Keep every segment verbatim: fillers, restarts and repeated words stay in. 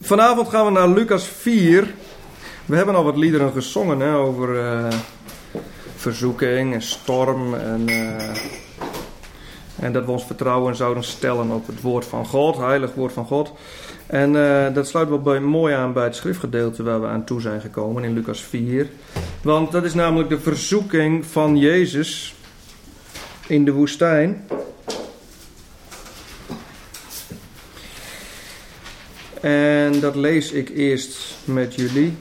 Vanavond gaan we naar Lucas vier. We hebben al wat liederen gezongen hè, over uh, verzoeking en storm. En, uh, en dat we ons vertrouwen zouden stellen op het woord van God, heilig woord van God. En uh, dat sluit wel bij, mooi aan bij het schriftgedeelte waar we aan toe zijn gekomen in Lucas vier. Want dat is namelijk de verzoeking van Jezus in de woestijn. En dat lees ik eerst met jullie.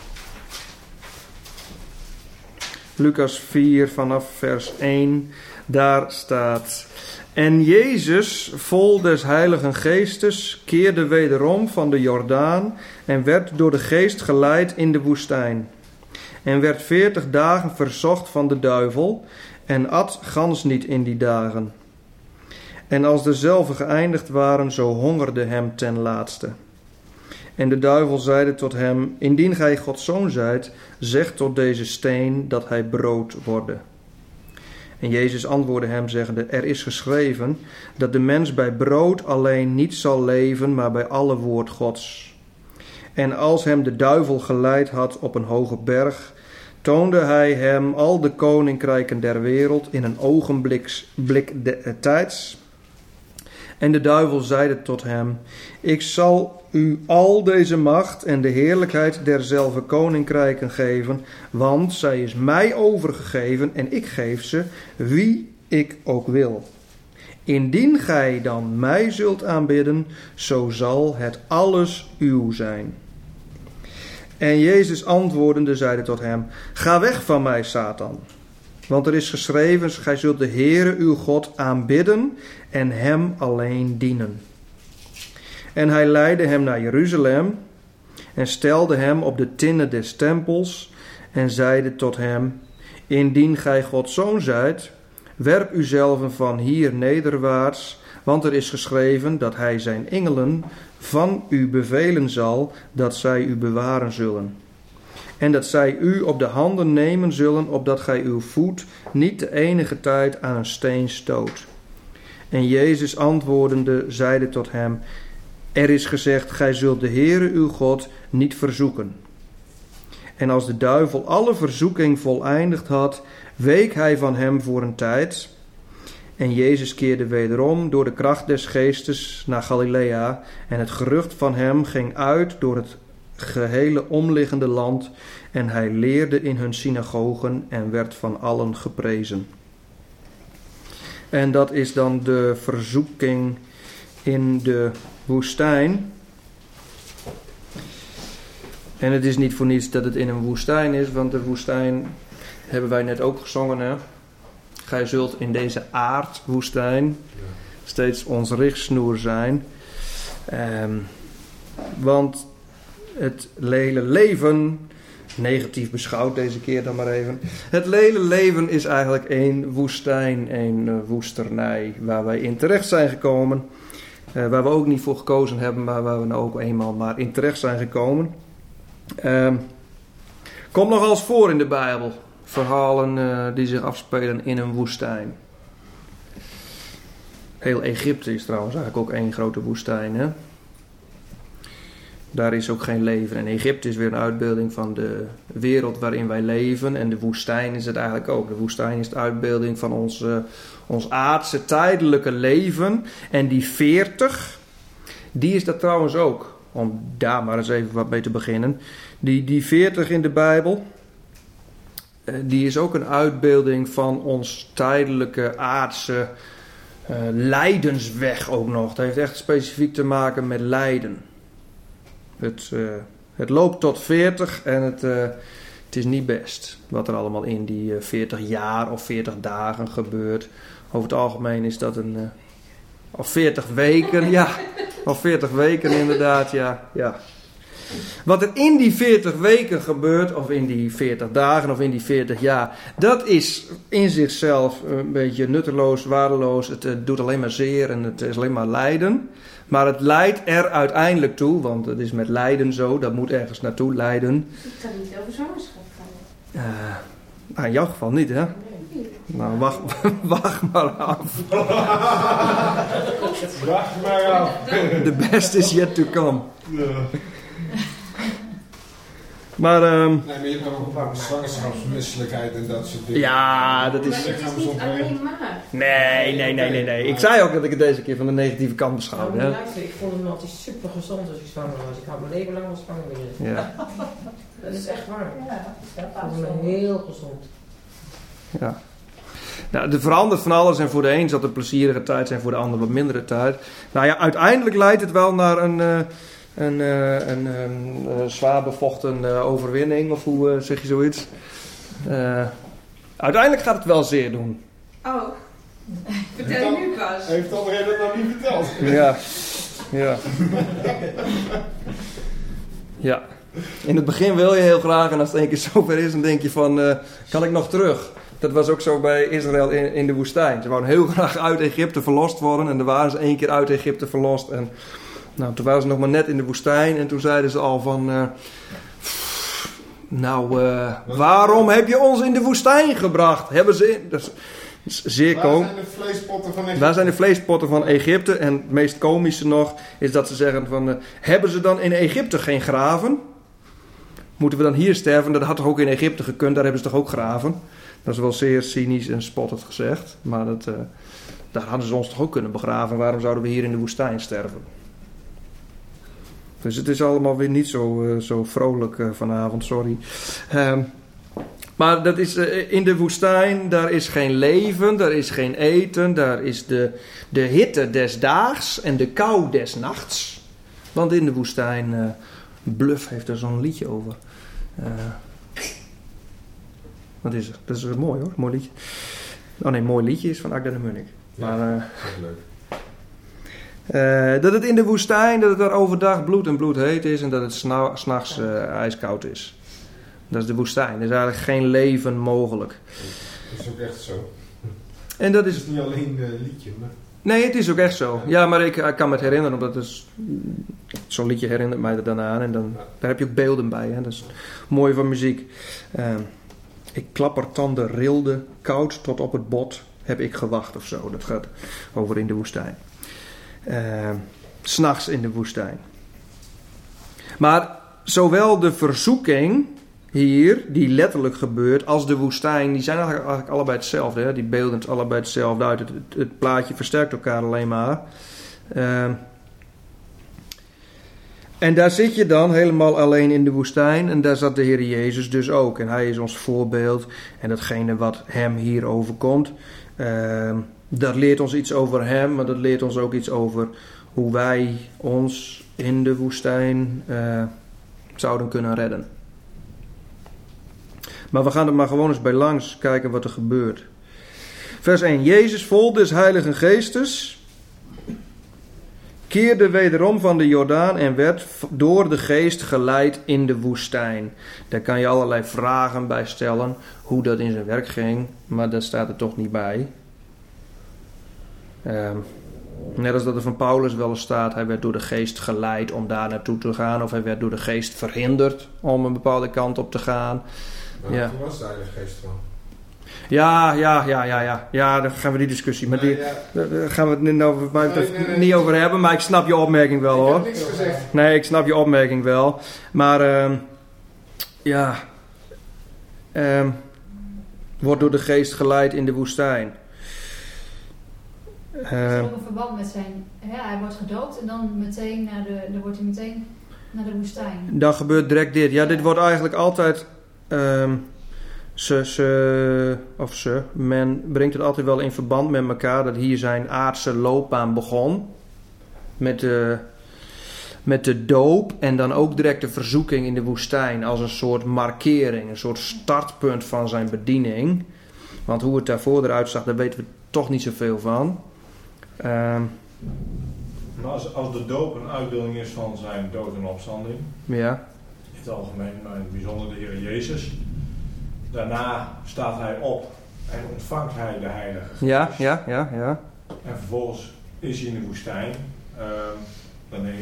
Lucas vier vanaf vers één. Daar staat: En Jezus, vol des Heiligen Geestes, keerde wederom van de Jordaan en werd door de Geest geleid in de woestijn. En werd veertig dagen verzocht van de duivel en at gans niet in die dagen. En als dezelve geëindigd waren, zo hongerde hem ten laatste. En de duivel zeide tot hem: Indien gij Gods zoon zijt, zeg tot deze steen dat hij brood worde. En Jezus antwoordde hem zeggende: Er is geschreven dat de mens bij brood alleen niet zal leven, maar bij alle woord Gods. En als hem de duivel geleid had op een hoge berg, toonde hij hem al de koninkrijken der wereld in een ogenblik blik de, tijds. En de duivel zeide tot hem: Ik zal u al deze macht en de heerlijkheid derzelfde koninkrijken geven, want zij is mij overgegeven en ik geef ze wie ik ook wil. Indien gij dan mij zult aanbidden, zo zal het alles uw zijn. En Jezus antwoordende zeide tot hem: Ga weg van mij, Satan. Want er is geschreven, gij zult de Heere uw God aanbidden en hem alleen dienen. En hij leidde hem naar Jeruzalem en stelde hem op de tinnen des tempels en zeide tot hem: Indien gij Gods zoon zijt, werp uzelven van hier nederwaarts, want er is geschreven dat hij zijn engelen van u bevelen zal, dat zij u bewaren zullen. En dat zij u op de handen nemen zullen, opdat gij uw voet niet de enige tijd aan een steen stoot. En Jezus antwoordende zeide tot hem: Er is gezegd, gij zult de Heere uw God niet verzoeken. En als de duivel alle verzoeking voleindigd had, week hij van hem voor een tijd. En Jezus keerde wederom door de kracht des geestes naar Galilea. En het gerucht van hem ging uit door het gehele omliggende land. En hij leerde in hun synagogen en werd van allen geprezen. En dat is dan de verzoeking in de woestijn. En het is niet voor niets dat het in een woestijn is, want de woestijn hebben wij net ook gezongen. Hè? Gij zult in deze aardwoestijn steeds ons richtsnoer zijn. Um, want het hele leven, negatief beschouwd deze keer dan maar even. Het hele leven is eigenlijk één woestijn, één uh, woesternij waar wij in terecht zijn gekomen. Uh, waar we ook niet voor gekozen hebben, maar waar we nou ook eenmaal maar in terecht zijn gekomen. Uh, komt nogal eens voor in de Bijbel. Verhalen uh, die zich afspelen in een woestijn. Heel Egypte is trouwens eigenlijk ook één grote woestijn. Hè? Daar is ook geen leven. En Egypte is weer een uitbeelding van de wereld waarin wij leven. En de woestijn is het eigenlijk ook. De woestijn is de uitbeelding van ons, uh, ons aardse tijdelijke leven. En die veertig, die is dat trouwens ook. Om daar maar eens even wat mee te beginnen. Die, die veertig in de Bijbel, uh, die is ook een uitbeelding van ons tijdelijke aardse uh, lijdensweg ook nog. Dat heeft echt specifiek te maken met lijden. Het, uh, het loopt tot veertig en het, uh, het is niet best wat er allemaal in die uh, veertig jaar of veertig dagen gebeurt. Over het algemeen is dat een... Uh, of veertig weken, ja. Of veertig weken inderdaad, ja, ja. Wat er in die veertig weken gebeurt, of in die veertig dagen, of in die veertig jaar, dat is in zichzelf een beetje nutteloos, waardeloos. Het uh, doet alleen maar zeer en het is alleen maar lijden. Maar het leidt er uiteindelijk toe, want het is met lijden zo, dat moet ergens naartoe leiden. Ik kan niet over zwangerschap gaan. Uh, nou, in jouw geval niet, hè? Nee. Nou, wacht, wacht maar af. Wacht maar af. The best is yet to come. Ja. Maar, um, Nee, maar je hebt ook een zwangerschapsmisselijkheid en dat soort dingen. ja, dat Maar is... het is niet alleen maar. Nee, nee, nee, nee, nee. Ik zei ook dat ik het deze keer van de negatieve kant beschouwde. Nou, Hè? luister, ik vond hem altijd super gezond als ik zwanger was. Ik had mijn leven lang wel zwanger willen. Ja, Dat is echt waar. Ja, dat Ik vond hem heel gezond. ja. Nou, er verandert van alles en voor de een zal het een plezierige tijd zijn, voor de ander wat mindere tijd. Nou ja, uiteindelijk leidt het wel naar een, uh, een, uh, een, een uh, zwaar bevochten uh, overwinning, of hoe uh, zeg je zoiets? Uh, uiteindelijk gaat het wel zeer doen. Oh, vertel je nu pas. Heeft André dat nou niet verteld? Ja, ja. Ja. In het begin wil je heel graag en als het één keer zover is, dan denk je van, uh, kan ik nog terug? Dat was ook zo bij Israël in, in de woestijn. Ze wouden heel graag uit Egypte verlost worden en dan waren ze één keer uit Egypte verlost. En nou, toen waren ze nog maar net in de woestijn en toen zeiden ze al van, uh, pff, nou, uh, waarom heb je ons in de woestijn gebracht? Hebben ze in... Dat is, dat is zeer Waar komisch. zijn de vleespotten van Egypte? Waar zijn de vleespotten van Egypte? En het meest komische nog is dat ze zeggen van, uh, hebben ze dan in Egypte geen graven? Moeten we dan hier sterven? Dat had toch ook in Egypte gekund, daar hebben ze toch ook graven? Dat is wel zeer cynisch en spottend gezegd. Maar dat, uh, daar hadden ze ons toch ook kunnen begraven. Waarom zouden we hier in de woestijn sterven? Dus het is allemaal weer niet zo, uh, zo vrolijk uh, vanavond, sorry. Um, maar dat is uh, in de woestijn, daar is geen leven, daar is geen eten. Daar is de, de hitte des daags en de kou des nachts. Want in de woestijn, uh, Bluff heeft er zo'n liedje over. Uh, Wat is er? Dat is mooi hoor, mooi liedje. Oh nee, mooi liedje is van Agda de Munnik. Ja, Maar, uh, leuk. uh, dat het in de woestijn, dat het daar overdag bloed en bloed heet is en dat het s'na- s'nachts uh, ijskoud is. Dat is de woestijn. Er is eigenlijk geen leven mogelijk. Dat is ook echt zo. En dat Het is... is niet alleen een liedje, maar... Nee, het is ook echt zo. Ja, maar ik, ik kan me het herinneren, omdat het is, zo'n liedje herinnert mij er dan aan. En dan, daar heb je ook beelden bij. Hè? Dat is mooi van muziek. Uh, Ik klappertanden rilde, koud tot op het bot, heb ik gewacht of zo. Dat gaat over in de woestijn. Uh, 's nachts in de woestijn. Maar zowel de verzoeking hier, die letterlijk gebeurt, als de woestijn, die zijn eigenlijk, eigenlijk allebei hetzelfde. Hè? Die beelden het allebei hetzelfde uit. Het, het, het plaatje versterkt elkaar alleen maar. Uh, En daar zit je dan helemaal alleen in de woestijn. En daar zat de Heer Jezus dus ook. En hij is ons voorbeeld. En datgene wat hem hier overkomt. Uh, dat leert ons iets over hem. Maar dat leert ons ook iets over hoe wij ons in de woestijn uh, zouden kunnen redden. Maar we gaan er maar gewoon eens bij langs kijken wat er gebeurt. Vers één. Jezus vol des Heiligen Geestes keerde wederom van de Jordaan en werd door de geest geleid in de woestijn. Daar kan je allerlei vragen bij stellen, hoe dat in zijn werk ging, maar dat staat er toch niet bij. Uh, net als dat er van Paulus wel eens staat, hij werd door de geest geleid om daar naartoe te gaan, of hij werd door de geest verhinderd om een bepaalde kant op te gaan. Nou, Ja. toen was de Heilige Geest wel. Ja, ja, ja, ja, ja. Ja, daar gaan we die discussie. Maar die, Nee, ja. daar gaan we het niet over, maar Nee, nee, nee. niet over hebben. Maar ik snap je opmerking wel, Ik hoor. heb niks gezegd. Nee, ik snap je opmerking wel. Maar, uh, ja. Uh, wordt door de geest geleid in de woestijn. Het Uh, is ook een verband met zijn... Ja, hij wordt gedood en dan meteen naar de... Dan wordt hij meteen naar de woestijn. dan gebeurt direct dit. Ja, dit wordt eigenlijk altijd... Um, Ze, ze, of ze, men brengt het altijd wel in verband met elkaar dat hier zijn aardse loopbaan begon. Met de, met de doop en dan ook direct de verzoeking in de woestijn als een soort markering, een soort startpunt van zijn bediening. Want hoe het daarvoor eruit zag, daar weten we toch niet zoveel van. Um, Maar als, als de doop een uitbeelding is van zijn dood en opstanding, ja, in het algemeen, maar in het bijzonder de Heer Jezus. Daarna staat hij op en ontvangt hij de Heilige Geest. ja, ja, ja, ja. En vervolgens is hij in de woestijn. Uh, dan heeft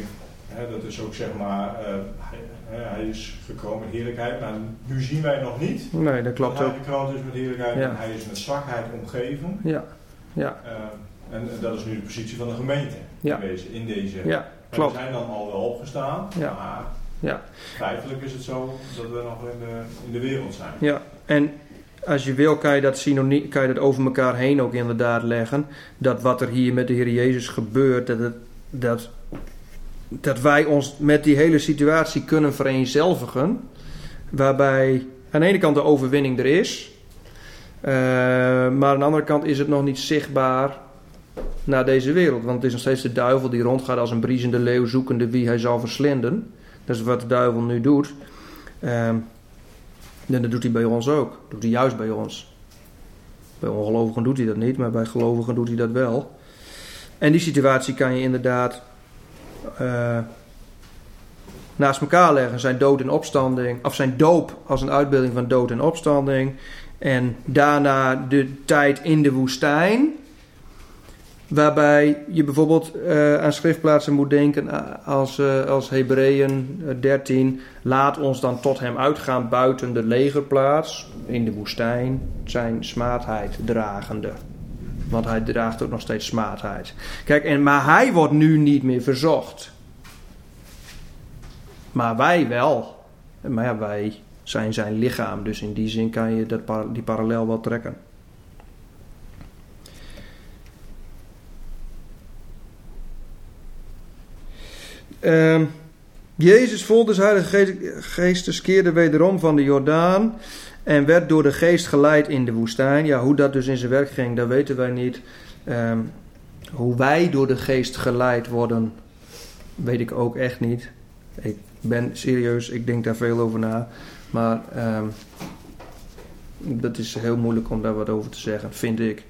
Hè, dat is ook zeg maar, uh, hij, hij is gekomen met heerlijkheid, maar nu zien wij nog niet. Nee, dat klopt dat ook. hij gekroond is met heerlijkheid Ja. en hij is met zwakheid omgeven. Ja, ja, Uh, en, en dat is nu de positie van de gemeente Ja. in deze. In deze. ja, We klopt. zijn dan al wel opgestaan, Ja. maar Ja. feitelijk is het zo dat we nog in de, in de wereld zijn. Ja, en als je wil kan je dat synoniem, kan je dat over elkaar heen ook inderdaad leggen. Dat wat er hier met de Heer Jezus gebeurt, dat, het, dat, dat wij ons met die hele situatie kunnen vereenzelvigen. Waarbij aan de ene kant de overwinning er is. Uh, maar aan de andere kant is het nog niet zichtbaar naar deze wereld. Want het is nog steeds de duivel die rondgaat als een briesende leeuw zoekende wie hij zal verslinden. Dat is wat de duivel nu doet. Um, en dat doet hij bij ons ook. Dat doet hij juist bij ons. Bij ongelovigen doet hij dat niet, maar bij gelovigen doet hij dat wel. En die situatie kan je inderdaad uh, naast elkaar leggen. Zijn dood en opstanding, of zijn doop als een uitbeelding van dood en opstanding. En daarna de tijd in de woestijn. Waarbij je bijvoorbeeld uh, aan schriftplaatsen moet denken als, uh, als Hebreeën dertien. Laat ons dan tot hem uitgaan buiten de legerplaats. In de woestijn zijn smaadheid dragende. Want hij draagt ook nog steeds smaadheid. Kijk, en, maar hij wordt nu niet meer verzocht. Maar wij wel. Maar ja, wij zijn zijn lichaam. Dus in die zin kan je dat, die parallel wel trekken. Uh, Jezus vol des Heilige Geestes keerde wederom van de Jordaan en werd door de Geest geleid in de woestijn. Ja, hoe dat dus in zijn werk ging, dat weten wij niet. Uh, hoe wij door de Geest geleid worden, weet ik ook echt niet. Ik ben serieus, ik denk daar veel over na. Maar uh, dat is heel moeilijk om daar wat over te zeggen, vind ik.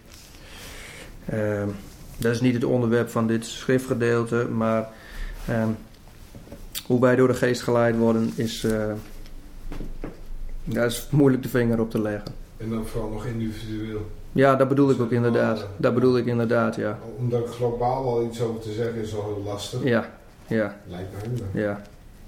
Uh, dat is niet het onderwerp van dit schriftgedeelte, maar Um, hoe wij door de Geest geleid worden is, uh, dat is moeilijk de vinger op te leggen. En dan vooral nog individueel. Ja, dat bedoel ik ook inderdaad. Dat bedoel ik inderdaad, ja. Om daar globaal wel iets over te zeggen is wel heel lastig. Ja, ja. Lijkt mij hem. Ja.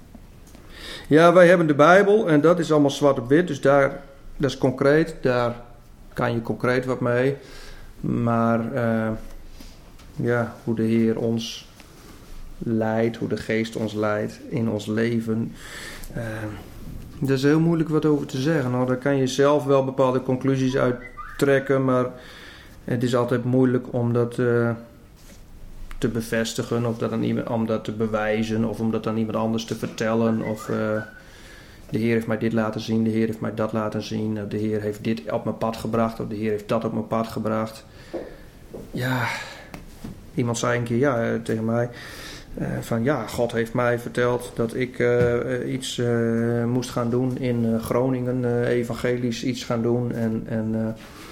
Ja, wij hebben de Bijbel en dat is allemaal zwart op wit, dus daar, dat is concreet. Daar kan je concreet wat mee. Maar uh, ja, hoe de Heer ons leidt, hoe de Geest ons leidt in ons leven. Uh, daar is heel moeilijk wat over te zeggen. Nou, daar kan je zelf wel bepaalde conclusies uit trekken, maar het is altijd moeilijk om dat uh, te bevestigen of dat aan iemand, om dat te bewijzen of om dat aan iemand anders te vertellen. Of uh, de Heer heeft mij dit laten zien, de Heer heeft mij dat laten zien, de Heer heeft dit op mijn pad gebracht of de Heer heeft dat op mijn pad gebracht. Ja, iemand zei een keer ja, tegen mij. Uh, van ja, God heeft mij verteld dat ik uh, iets uh, moest gaan doen in uh, Groningen, uh, evangelisch iets gaan doen. En, en uh,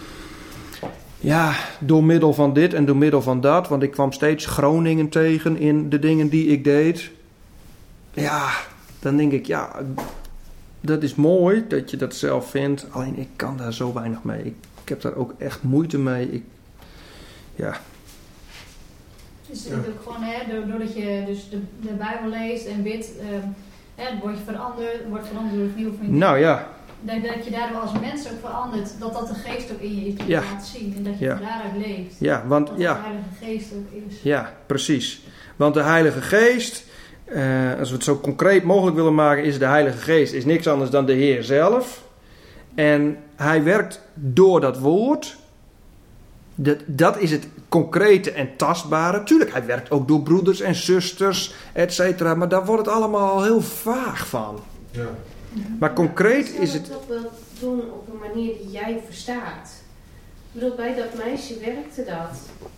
ja, door middel van dit en door middel van dat, want ik kwam steeds Groningen tegen in de dingen die ik deed. Ja, dan denk ik, ja, dat is mooi dat je dat zelf vindt. Alleen ik kan daar zo weinig mee. Ik, ik heb daar ook echt moeite mee. Ik, ja... Dus het is ook gewoon, hè, doordat je dus de, de Bijbel leest en bidt, uh, hè, word je veranderd, wordt veranderd door het nieuwe van je. Nou ja. Dat, dat je daardoor als mens ook verandert, dat dat de Geest ook in je is ja. laat zien en dat je ja. van daaruit leeft. Ja, want dat ja. de Heilige Geest ook is. Ja, precies. Want de Heilige Geest, uh, als we het zo concreet mogelijk willen maken, is de Heilige Geest is niks anders dan de Heer zelf. En hij werkt door dat woord. Dat, dat is het concrete en tastbare. Tuurlijk, hij werkt ook door broeders en zusters, et cetera. Maar daar wordt het allemaal al heel vaag van. Ja. Maar concreet zou is het het... toch wel doen op een manier die jij verstaat. Ik bedoel, bij dat meisje werkte dat.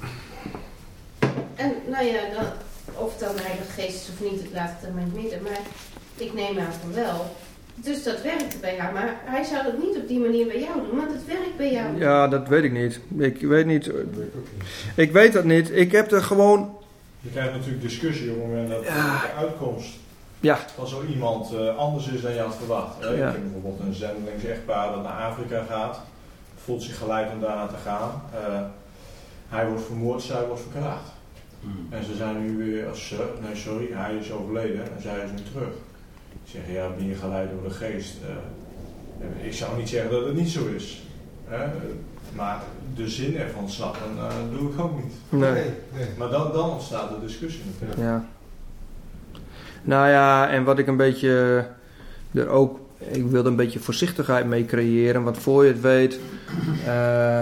En nou ja, dan, of het dan de Heilige Geest is of niet, ik laat het er maar in het midden. Maar ik neem aan van wel. Dus dat werkte bij haar. Maar hij zou dat niet op die manier bij jou doen, want het werkt bij jou. Ja, dat weet ik niet. Ik weet niet. Ik weet dat niet. Ik heb er gewoon... Je krijgt natuurlijk discussie op het moment dat Ja. de uitkomst Ja. van zo iemand uh, anders is dan je had verwacht. Hè? Ja. Je hebt bijvoorbeeld een zendelings-echtpaar dat naar Afrika gaat. Voelt zich geleid om daarna te gaan. Uh, hij wordt vermoord, zij wordt verkracht. Hmm. En ze zijn nu weer, als ze, nee sorry, hij is overleden en zij is nu terug. Ik zeg, ja, ben je geleid door de geest? Uh, ik zou niet zeggen dat het niet zo is. Hè? Maar de zin ervan snappen, uh, doe ik ook niet. Nee. nee, nee. Maar dan, dan ontstaat de discussie natuurlijk. Ja. Nou ja, en wat ik een beetje er ook, ik wilde een beetje voorzichtigheid mee creëren, want voor je het weet, uh,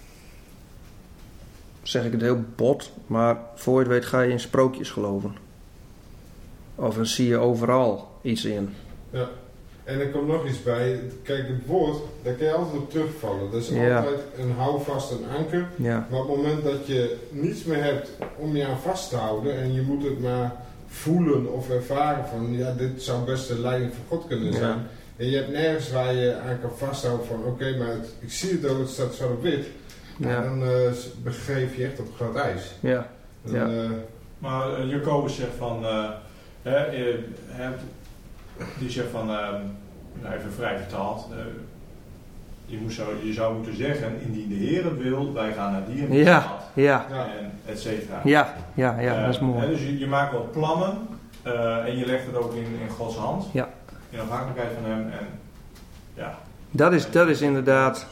zeg ik het heel bot, maar voor je het weet ga je in sprookjes geloven. Of dan zie je overal iets in. Ja. En er komt nog iets bij. Kijk, het woord, daar kan je altijd op terugvallen. Dat is Ja. altijd een houvast, een anker. Ja. Maar op het moment dat je niets meer hebt om je aan vast te houden en je moet het maar voelen of ervaren van, ja, dit zou best de leiding van God kunnen zijn. Ja. En je hebt nergens waar je aan kan vasthouden van, oké, okay, maar het, ik zie het ook, het staat zo op wit. Ja. En dan uh, begeef je echt op glad ijs. Ja. En, Ja. uh, Maar uh, Jacobus zegt van, uh, hè, uh, hè, die zegt van, uh, even vrij vertaald, uh, je, moet zo, je zou moeten zeggen, indien de Heer het wil, wij gaan naar die en die Ja. stad, Ja. ja. en et cetera. Ja. Ja. Ja. Uh, Dat is mooi. hè, dus je, je maakt wat plannen uh, en je legt het ook in, in Gods hand, Ja. in afhankelijkheid van hem. En, ja. Dat is, dat is inderdaad.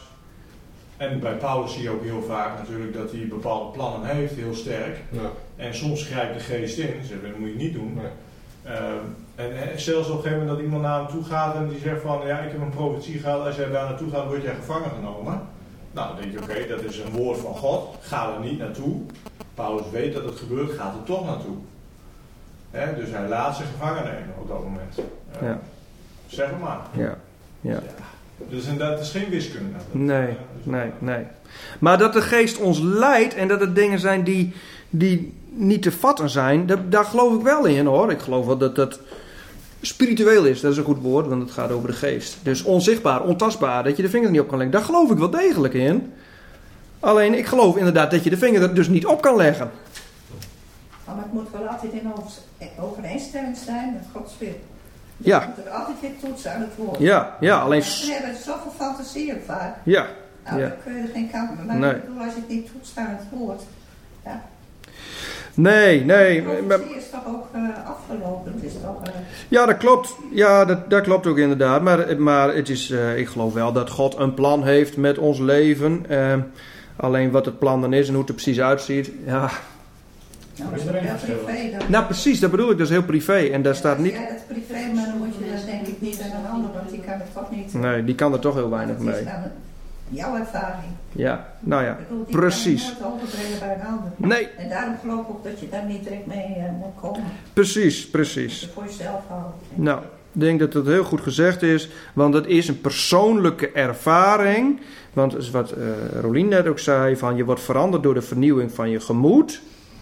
En bij Paulus zie je ook heel vaak natuurlijk dat hij bepaalde plannen heeft, heel sterk. Ja. En soms grijpt de geest in, zegt, dat moet je niet doen. Nee. Uh, en, en zelfs op een gegeven moment dat iemand naar hem toe gaat en die zegt van, ja, ik heb een profetie gehad, als jij daar naartoe gaat, word jij gevangen genomen. Nou, dan denk je, oké, okay, dat is een woord van God, ga er niet naartoe. Paulus weet dat het gebeurt, gaat er toch naartoe. Hè, dus hij laat zich gevangen nemen op dat moment. Uh, Ja. Zeg het maar. Ja. Ja. Ja. Dus en dat is geen wiskunde. Dat, Nee, uh, dus nee, nee. Maar dat de geest ons leidt en dat het dingen zijn die, die niet te vatten zijn, dat, daar geloof ik wel in hoor. Ik geloof wel dat dat spiritueel is, dat is een goed woord, want het gaat over de geest. Dus onzichtbaar, ontastbaar, dat je de vinger er niet op kan leggen. Daar geloof ik wel degelijk in. Alleen ik geloof inderdaad dat je de vinger er dus niet op kan leggen. Maar het moet wel altijd in overeenstemming zijn met Gods wil. Ja. Je moet er altijd weer toetsen aan het woord. Ja, ja, alleen... We hebben zoveel fantasieën vaak. Ja. Nou, Ja. dan kun je er geen kant mee. Maar Nee. ik bedoel, als je het niet toetst aan het woord. Ja. Nee, nee. De maar- fantasie is toch ook uh, afgelopen. Het is toch... Uh, Ja, dat klopt. Ja, dat, dat klopt ook inderdaad. Maar, maar het is, uh, ik geloof wel dat God een plan heeft met ons leven. Uh, alleen wat het plan dan is en hoe het er precies uitziet. Ja. nou, dat is ook heel privé. Dan. Nou, precies, dat bedoel ik. Dat is heel privé. En daar staat niet. Ja, dat is privé, maar dan moet je dat denk ik niet aan een ander, want die kan het toch niet. Nee, die kan er toch heel weinig Het is mee. dan jouw ervaring. Ja, nou ja. Ik bedoel, die Precies. kan je nooit overbrengen bij een ander. Nee, En daarom geloof ik ook dat je daar niet direct mee uh, moet komen. precies, Dat precies. je voor jezelf houdt. Nou, ik denk dat het heel goed gezegd is. Want het is een persoonlijke ervaring. Want dat is wat uh, Rolien net ook zei. Van je wordt veranderd door de vernieuwing van je gemoed.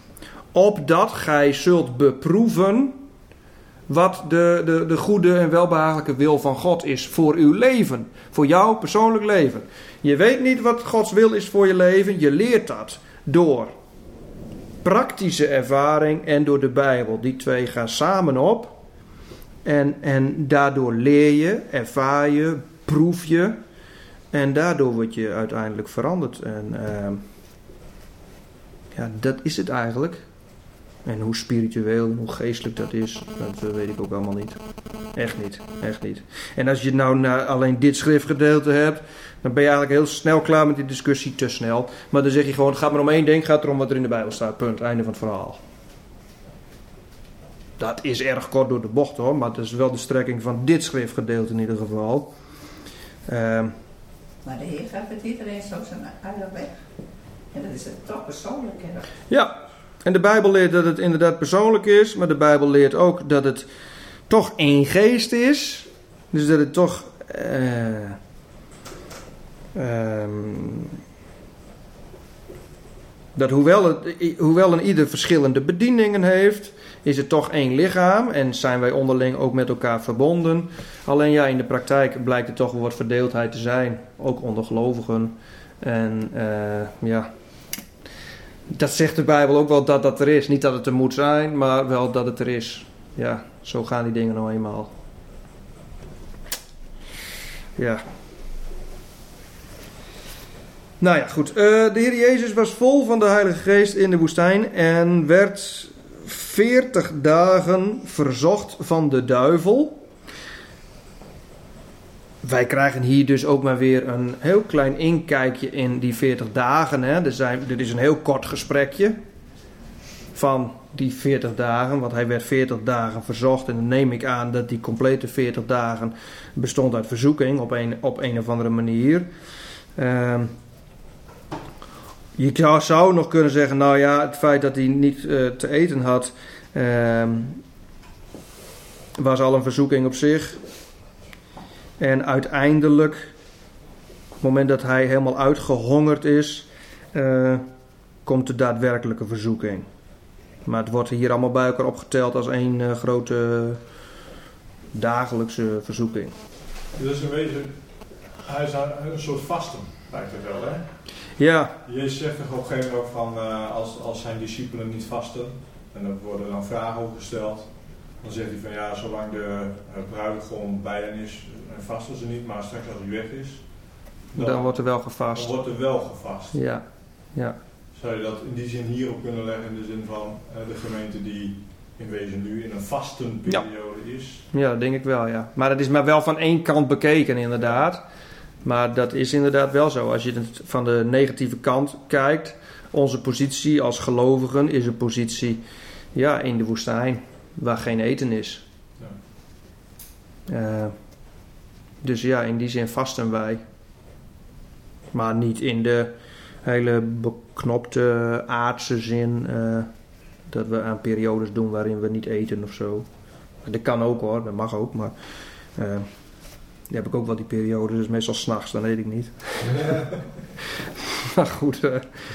Opdat gij zult beproeven wat de, de, de goede en welbehagelijke wil van God is voor uw leven. Voor jouw persoonlijk leven. Je weet niet wat Gods wil is voor je leven. Je leert dat door praktische ervaring en door de Bijbel. Die twee gaan samen op. En, en daardoor leer je, ervaar je, proef je. En daardoor word je uiteindelijk veranderd. En uh, ja, dat is het eigenlijk. En hoe spiritueel en hoe geestelijk dat is, dat weet ik ook allemaal niet. Echt niet, echt niet. En als je nou na alleen dit schriftgedeelte hebt, dan ben je eigenlijk heel snel klaar met die discussie, te snel. Maar dan zeg je gewoon, het gaat maar om één ding, het gaat erom wat er in de Bijbel staat. Punt, einde van het verhaal. Dat is erg kort door de bocht hoor, maar dat is wel de strekking van dit schriftgedeelte in ieder geval. Uh, Maar de Heer gaat met iedereen zo zijn eigen weg. En dat is het toch persoonlijk. Hè? Ja, en de Bijbel leert dat het inderdaad persoonlijk is, maar de Bijbel leert ook dat het toch één geest is. Dus dat het toch uh, um, dat hoewel, het, hoewel een ieder verschillende bedieningen heeft, is het toch één lichaam en zijn wij onderling ook met elkaar verbonden. Alleen ja, in de praktijk blijkt er toch wel wat verdeeldheid te zijn, ook onder gelovigen. En uh, ja, dat zegt de Bijbel ook wel dat dat er is. Niet dat het er moet zijn, maar wel dat het er is. Ja, zo gaan die dingen nou eenmaal. Ja. Nou ja, goed. Uh, de Heer Jezus was vol van de Heilige Geest in de woestijn en werd veertig dagen verzocht van de duivel. Wij krijgen hier dus ook maar weer een heel klein inkijkje in die veertig dagen. Hè. Er zijn, dit is een heel kort gesprekje van die veertig dagen, want hij werd veertig dagen verzocht. En dan neem ik aan dat die complete veertig dagen bestond uit verzoeking op een, op een of andere manier. Uh, je zou, zou nog kunnen zeggen, nou ja, het feit dat hij niet uh, te eten had, uh, was al een verzoeking op zich. En uiteindelijk, op het moment dat hij helemaal uitgehongerd is, uh, komt de daadwerkelijke verzoeking. Maar het wordt hier allemaal bij elkaar opgeteld als één uh, grote dagelijkse verzoeking. Dus in wezen, hij is een soort vasten, lijkt het wel, hè? Ja. Jezus zegt er op een gegeven moment ook van, uh, als, als zijn discipelen niet vasten, en er worden dan vragen over gesteld, dan zegt hij van ja, zolang de uh, bruidegom bij hen is, uh, vasten ze niet, maar straks als hij weg is, dan, dan wordt er wel gevast. Dan wordt er wel gevast. Ja, ja. Zou je dat in die zin hierop kunnen leggen, in de zin van uh, de gemeente die in wezen nu in een vastenperiode ja. is? Ja, dat denk ik wel, ja. Maar het is maar wel van één kant bekeken, inderdaad. Maar dat is inderdaad wel zo. Als je het van de negatieve kant kijkt, onze positie als gelovigen is een positie ja, in de woestijn, waar geen eten is. Ja. Uh, dus ja, in die zin vasten wij. Maar niet in de hele beknopte aardse zin uh, dat we aan periodes doen waarin we niet eten of zo. Dat kan ook hoor, dat mag ook, maar uh, die heb ik ook wel die periodes, dus meestal 's nachts, dan eet ik niet. Ja. Maar goed. Uh,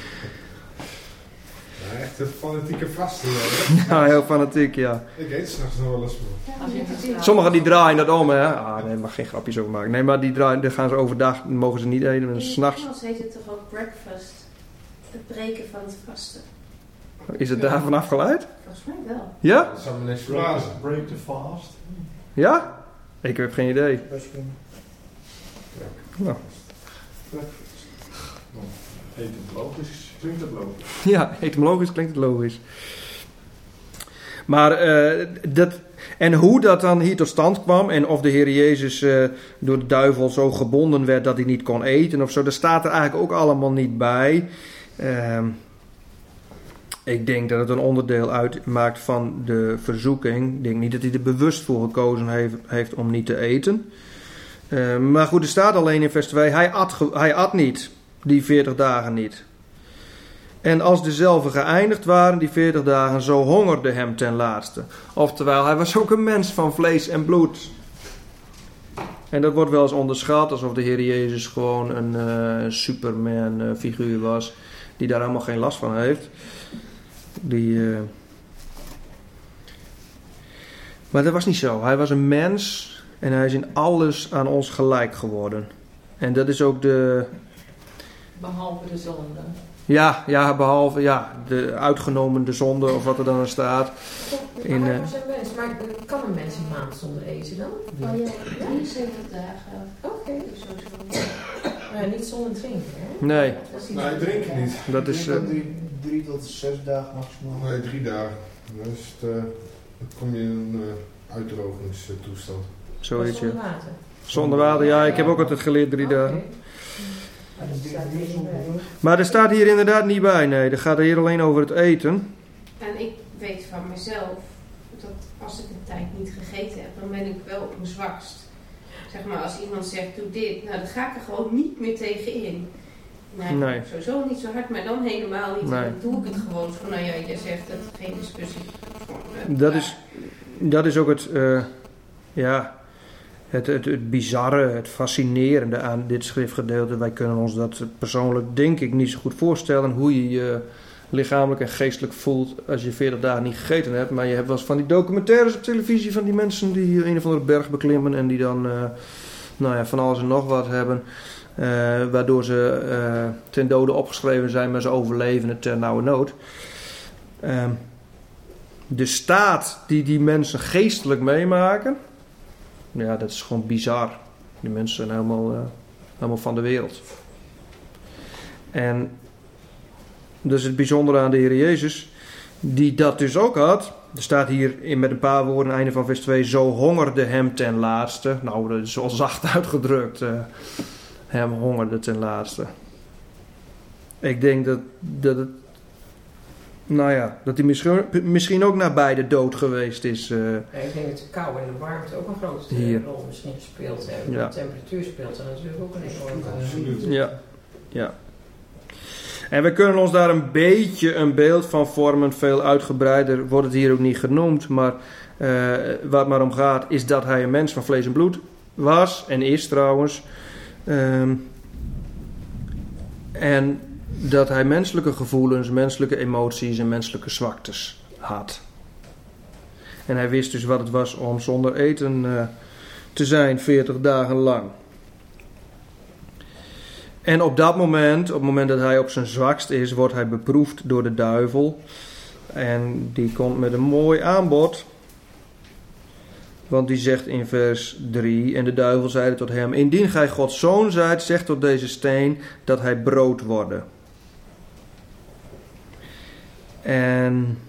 ja, echt een fanatieke vasten. Ja, ja, heel fanatiek, ja. Ik eet 's nachts nog wel eens maar. Sommigen die draaien dat om, hè. Ah, nee, mag geen grapjes over maken. Nee, maar die draaien, dan gaan ze overdag, mogen ze niet eten, en 's nachts. In het Engels heet het toch ook breakfast? Het breken van het vasten. Is het daarvan afgeleid? Volgens mij wel. Ja? Dat zou me niks Break, verbazen. break the fast. Ja? Ik heb geen idee. Nou. Etymologisch klinkt het logisch. Ja, etymologisch klinkt het logisch. Maar uh, dat, en hoe dat dan hier tot stand kwam en of de Heer Jezus uh, door de duivel zo gebonden werd dat hij niet kon eten of zo, dat staat er eigenlijk ook allemaal niet bij. Uh, ik denk dat het een onderdeel uitmaakt van de verzoeking. Ik denk niet dat hij er bewust voor gekozen heeft, heeft om niet te eten. Uh, maar goed, er staat alleen in vers twee, hij at, hij at niet, die veertig dagen niet. En als dezelfde geëindigd waren, die veertig dagen, zo hongerde hem ten laatste. Oftewel, hij was ook een mens van vlees en bloed. En dat wordt wel eens onderschat, alsof de Heer Jezus gewoon een uh, Superman uh, figuur was, die daar helemaal geen last van heeft. Die, uh... Maar dat was niet zo. Hij was een mens en hij is in alles aan ons gelijk geworden. En dat is ook de... Behalve de zonde. Ja, ja, behalve ja, de uitgenomen de zonde of wat er dan staat. In, hij was een mens, maar kan een mens een maand zonder eten dan? Oh ja, drieënzeventig dagen. Oké. Okay. Uh, niet zonder drinken, hè? Nee. Nee, ik drink niet. Dat is... Uh, drie, drie tot zes dagen maximaal. Nee, drie dagen. Dus het, uh, dan kom je in een uh, uitdrogingstoestand. Zoiets, zonder ja. water? Zonder water, ja. Ik heb ook altijd geleerd drie okay. dagen. Maar er staat hier inderdaad niet bij, nee. Er gaat hier alleen over het eten. En ik weet van mezelf dat als ik een tijd niet gegeten heb, dan ben ik wel op mijn zwakst. Zeg maar, als iemand zegt, doe dit, nou dan ga ik er gewoon niet meer tegen in. Nou, nee. Sowieso niet zo hard, maar dan helemaal niet. Nee. Dan doe ik het gewoon van, nou ja, je zegt het, geen discussie. Dat is, dat is ook het, uh, ja... Het, het, het bizarre, het fascinerende aan dit schriftgedeelte. Wij kunnen ons dat persoonlijk denk ik niet zo goed voorstellen. Hoe je je lichamelijk en geestelijk voelt als je veertig dagen niet gegeten hebt. Maar je hebt wel eens van die documentaires op televisie van die mensen die een of andere berg beklimmen. En die dan uh, nou ja, van alles en nog wat hebben. Uh, waardoor ze uh, ten dode opgeschreven zijn, maar ze overleven het ter nauwe nood. Uh, de staat die die mensen geestelijk meemaken... Ja, dat is gewoon bizar. Die mensen zijn helemaal, uh, helemaal van de wereld. En dus het bijzondere aan de Heer Jezus, die dat dus ook had. Er staat hier in met een paar woorden, einde van vers twee, zo hongerde hem ten laatste. Nou, dat is wel zacht uitgedrukt. Uh, hem hongerde ten laatste. Ik denk dat, dat het, nou ja, dat hij misschien, misschien ook nabij de dood geweest is. Uh, ja, ik denk dat de kou en de warmte ook een grote hier. rol misschien gespeeld hebben. Ja. De temperatuur speelt er natuurlijk ook een enorme Absoluut. Ja, ja. En we kunnen ons daar een beetje een beeld van vormen. Veel uitgebreider wordt het hier ook niet genoemd. Maar uh, waar het maar om gaat is dat hij een mens van vlees en bloed was. En is trouwens. Um, en dat hij menselijke gevoelens, menselijke emoties en menselijke zwaktes had. En hij wist dus wat het was om zonder eten uh, te zijn veertig dagen lang. En op dat moment, op het moment dat hij op zijn zwakst is, wordt hij beproefd door de duivel. En die komt met een mooi aanbod. Want die zegt in vers drie, en de duivel zeide tot hem, indien gij Gods zoon zijt, zeg tot deze steen dat hij brood worden. En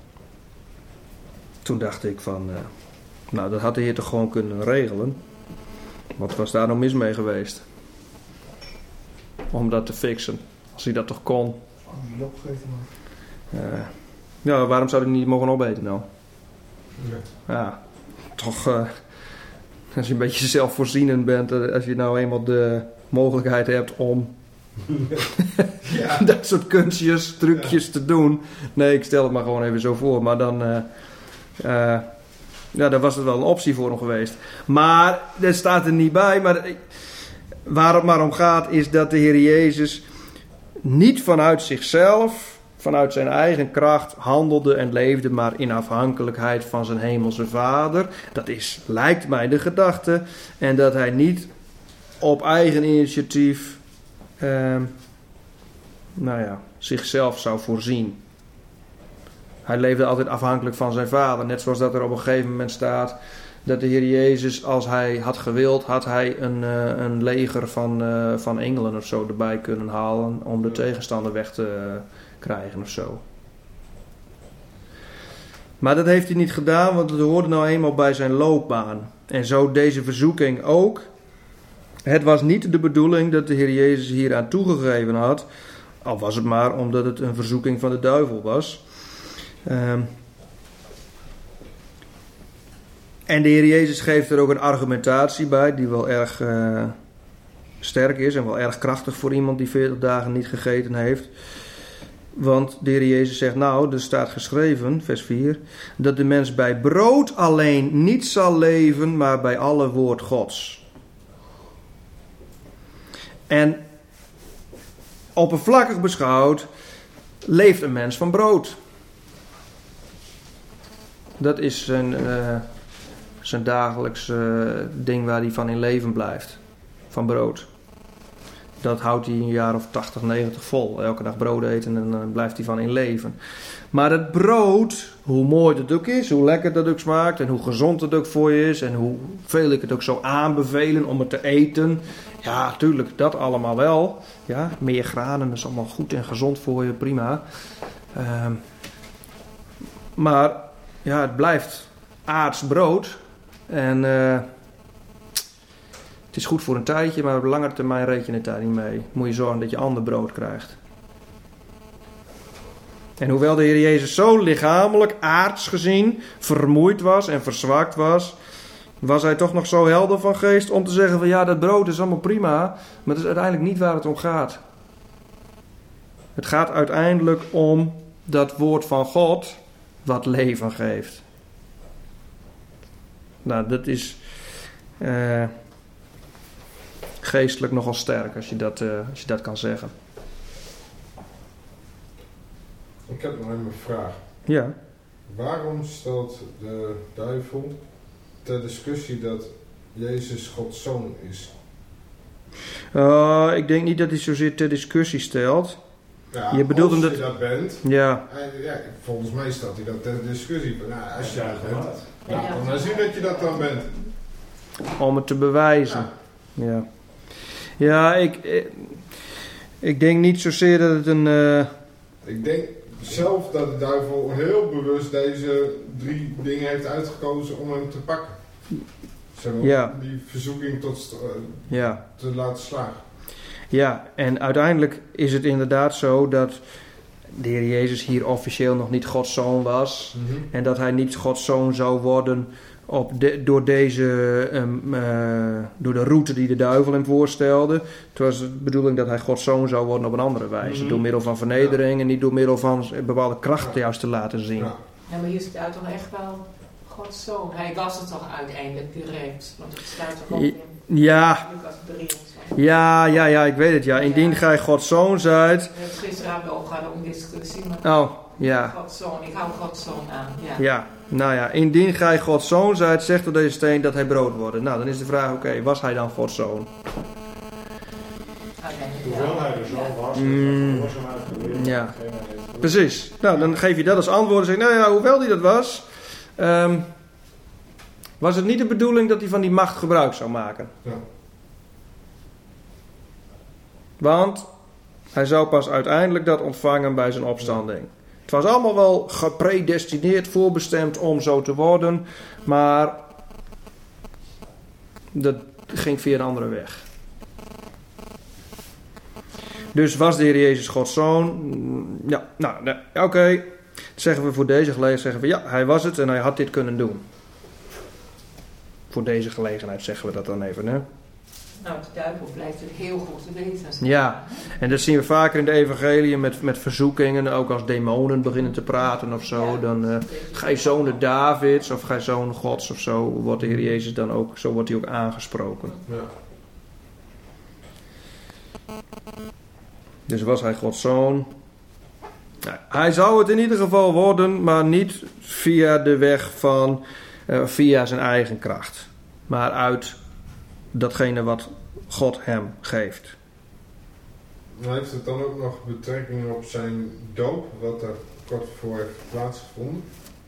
toen dacht ik van, uh, nou dat had de Heer toch gewoon kunnen regelen. Wat was daar nou mis mee geweest? Om dat te fixen. Als hij dat toch kon. Job geeft hem Uh, ja, waarom zou hij niet mogen opeten nou? Ja. Ja, toch uh, als je een beetje zelfvoorzienend bent, uh, als je nou eenmaal de mogelijkheid hebt om Ja. dat soort kunstjes, trucjes ja. te doen. Nee, ik stel het maar gewoon even zo voor. Maar dan, uh, uh, ja, dan was het wel een optie voor hem geweest. Maar, dat staat er niet bij, maar waar het maar om gaat is dat de Heer Jezus niet vanuit zichzelf, vanuit zijn eigen kracht handelde en leefde, maar in afhankelijkheid van zijn hemelse Vader. Dat is, lijkt mij, de gedachte. En dat hij niet op eigen initiatief, uh, nou ja, zichzelf zou voorzien. Hij leefde altijd afhankelijk van zijn Vader. Net zoals dat er op een gegeven moment staat dat de Heer Jezus, als hij had gewild, had hij een, uh, een leger van, uh, van engelen of zo erbij kunnen halen om de tegenstander weg te uh, krijgen of zo. Maar dat heeft hij niet gedaan, want het hoorde nou eenmaal bij zijn loopbaan. En zo deze verzoeking ook. Het was niet de bedoeling dat de Heer Jezus hier aan toegegeven had, al was het maar omdat het een verzoeking van de duivel was. Um, En de Heer Jezus geeft er ook een argumentatie bij die wel erg uh, sterk is en wel erg krachtig voor iemand die veertig dagen niet gegeten heeft. Want de Heer Jezus zegt, nou, er staat geschreven, vers vier, dat de mens bij brood alleen niet zal leven, maar bij alle woord Gods. En oppervlakkig beschouwd leeft een mens van brood. Dat is een... Uh, zijn dagelijks uh, ding waar hij van in leven blijft. Van brood. Dat houdt hij een jaar of tachtig, negentig vol. Elke dag brood eten en dan uh, blijft hij van in leven. Maar het brood, hoe mooi het ook is, hoe lekker het ook smaakt en hoe gezond het ook voor je is en hoeveel ik het ook zou aanbevelen om het te eten. Ja, tuurlijk, dat allemaal wel. Ja, meer granen is allemaal goed en gezond voor je, prima. Uh, maar ja, het blijft aards brood. En uh, het is goed voor een tijdje, maar op langere termijn reed je het daar niet mee. Moet je zorgen dat je ander brood krijgt. En hoewel de Heer Jezus zo lichamelijk, aards gezien, vermoeid was en verzwakt was, was hij toch nog zo helder van geest om te zeggen van ja, dat brood is allemaal prima, maar dat is uiteindelijk niet waar het om gaat. Het gaat uiteindelijk om dat woord van God wat leven geeft. Nou, dat is uh, geestelijk nogal sterk als je, dat, uh, als je dat kan zeggen. Ik heb nog even een vraag. Ja. Waarom stelt de duivel ter discussie dat Jezus Gods zoon is? Uh, ik denk niet dat hij zozeer ter discussie stelt. Ja, je bedoelt als dat... je dat bent, ja. ja, volgens mij stelt hij dat ter discussie. Nou, als je dat bent, Ja. nou, dan zien dat je dat dan bent. Om het te bewijzen. Ja, ja. Ja, ik, ik denk niet zozeer dat het een... Uh... Ik denk zelf dat de duivel heel bewust deze drie dingen heeft uitgekozen om hem te pakken. Zeg maar, ja. Die verzoeking tot uh, ja. te laten slagen. Ja, en uiteindelijk is het inderdaad zo dat de Heer Jezus hier officieel nog niet Gods zoon was. Mm-hmm. En dat hij niet Gods zoon zou worden op de, door, deze, um, uh, door de route die de duivel hem voorstelde. Het was de bedoeling dat hij Gods zoon zou worden op een andere wijze. Mm-hmm. Door middel van vernedering ja. en niet door middel van bepaalde krachten ja. juist te laten zien. Ja, ja maar hier staat toch echt wel Gods zoon. Hij was het toch uiteindelijk direct. Want het staat toch ook in ja. Lucas drie of zo. Ja, ja, ja, ik weet het ja. Indien ja. gij Gods zoon zijt. We hebben het gisteren ook gehad om discussie. Maar oh, ja. Gods zoon, ik hou Gods zoon aan. Ja. ja, nou ja. Indien gij Gods zoon zijt, zegt door deze steen dat hij brood wordt. Nou, dan is de vraag, oké, okay, was hij dan Gods zoon? Hoewel hij de zoon was, mm, was hem ja. Precies. Nou, dan geef je dat als antwoord en zeg nou ja, hoewel hij dat was, um, was het niet de bedoeling dat hij van die macht gebruik zou maken. Ja. Want hij zou pas uiteindelijk dat ontvangen bij zijn opstanding. Het was allemaal wel gepredestineerd, voorbestemd om zo te worden, maar dat ging via een andere weg. Dus was de Heer Jezus Gods zoon? Ja, nou, nee, oké. Okay. Zeggen we voor deze gelegenheid, zeggen we ja, hij was het en hij had dit kunnen doen. Voor deze gelegenheid zeggen we dat dan even, hè? Nou, de duivel blijft het heel goed te weten. Ja, en dat zien we vaker in de evangelie met, met verzoekingen, ook als demonen beginnen te praten of zo. Ja, dan uh, gij zoon Davids of gij zoon Gods of zo, wordt de Heer Jezus dan ook, zo wordt hij ook aangesproken. Ja. Dus was hij Gods zoon? Nou, hij zou het in ieder geval worden, maar niet via de weg van, uh, via zijn eigen kracht. Maar uit datgene wat God hem geeft. Maar heeft het dan ook nog betrekking op zijn doop, wat er kort voor heeft plaatsgevonden?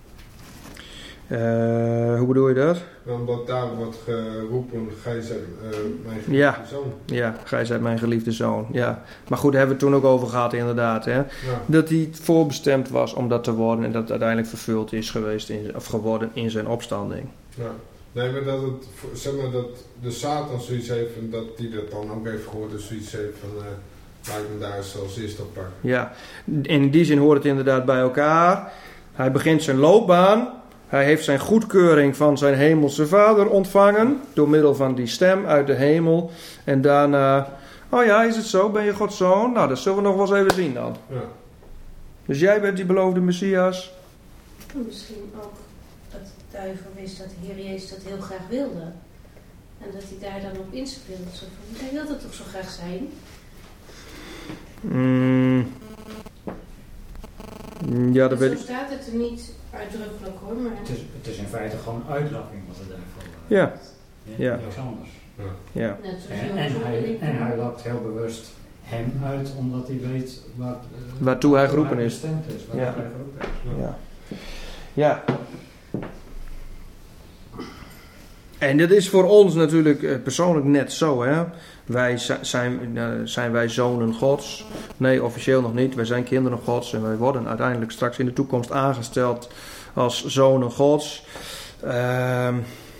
Uh, hoe bedoel je dat? Omdat daar wordt geroepen, gij zijt uh, mijn geliefde ja. zoon. Ja, gij zijt mijn geliefde zoon. Ja. Maar goed, daar hebben we het toen ook over gehad inderdaad. Hè? Ja. Dat hij voorbestemd was om dat te worden en dat het uiteindelijk vervuld is geweest in, of geworden in zijn opstanding. Ja. Nee, maar dat het, zeg maar dat de Satan zoiets heeft en dat hij dat dan ook heeft gehoord, dus zoiets heeft van, uh, laat ik hem daar eens als eerste op pakken. Ja, in die zin hoort het inderdaad bij elkaar. Hij begint zijn loopbaan. Hij heeft zijn goedkeuring van zijn hemelse vader ontvangen, door middel van die stem uit de hemel. En daarna, oh ja, is het zo, ben je Gods zoon? Nou, dat zullen we nog wel eens even zien dan. Ja. Dus jij bent die beloofde Messias? Misschien ook dat de duivel wist dat de Heer Jezus dat heel graag wilde. En dat hij daar dan op inspeelde. Zo van, hij wil dat toch zo graag zijn? Mm. Ja, dat weet ik. Zo staat het er niet uitdrukkelijk hoor. Maar... Het, is, het is in feite gewoon uitlakking wat er daarvoor uh, ja. ja. Ja. Niks anders. Ja. Ja. En, en, hij, en hij lakt heel bewust hem uit omdat hij weet wat, uh, waartoe hij geroepen is. is, ja. hij geroepen is. Ja. Ja. En dat is voor ons natuurlijk persoonlijk net zo, hè. Wij zijn, zijn wij zonen Gods? Nee, officieel nog niet. Wij zijn kinderen Gods en wij worden uiteindelijk straks in de toekomst aangesteld als zonen Gods. Uh,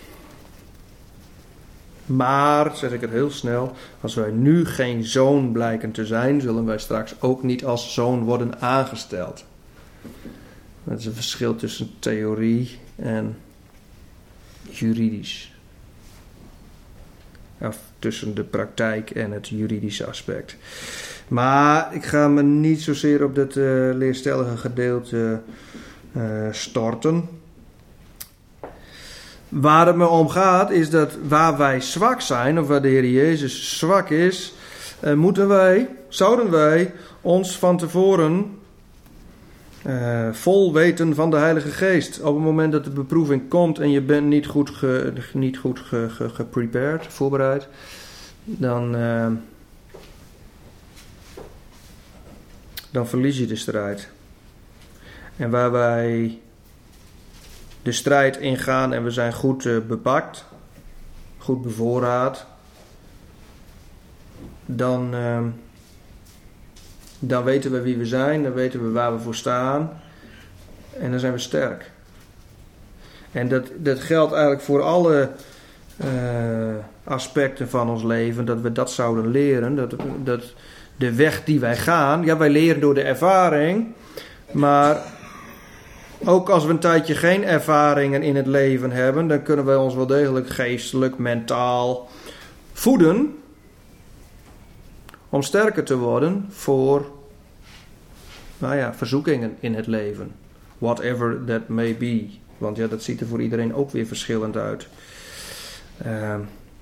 maar, zeg ik het heel snel, als wij nu geen zoon blijken te zijn, zullen wij straks ook niet als zoon worden aangesteld. Dat is een verschil tussen theorie en juridisch. Of tussen de praktijk en het juridische aspect. Maar ik ga me niet zozeer op dat uh, leerstellige gedeelte uh, storten. Waar het me om gaat is dat waar wij zwak zijn, of waar de Heer Jezus zwak is, uh, moeten wij, zouden wij ons van tevoren Uh, vol weten van de Heilige Geest. Op het moment dat de beproeving komt en je bent niet goed, ge, niet goed ge, ge, geprepared, voorbereid, dan, uh, dan verlies je de strijd. En waar wij de strijd ingaan en we zijn goed uh, bepakt, goed bevoorraad, dan, uh, dan weten we wie we zijn, dan weten we waar we voor staan en dan zijn we sterk. En dat, dat geldt eigenlijk voor alle uh, aspecten van ons leven, dat we dat zouden leren. Dat, dat de weg die wij gaan, ja, wij leren door de ervaring, maar ook als we een tijdje geen ervaringen in het leven hebben, dan kunnen wij ons wel degelijk geestelijk, mentaal voeden om sterker te worden voor, nou ja, verzoekingen in het leven. Whatever that may be. Want ja, dat ziet er voor iedereen ook weer verschillend uit. Uh,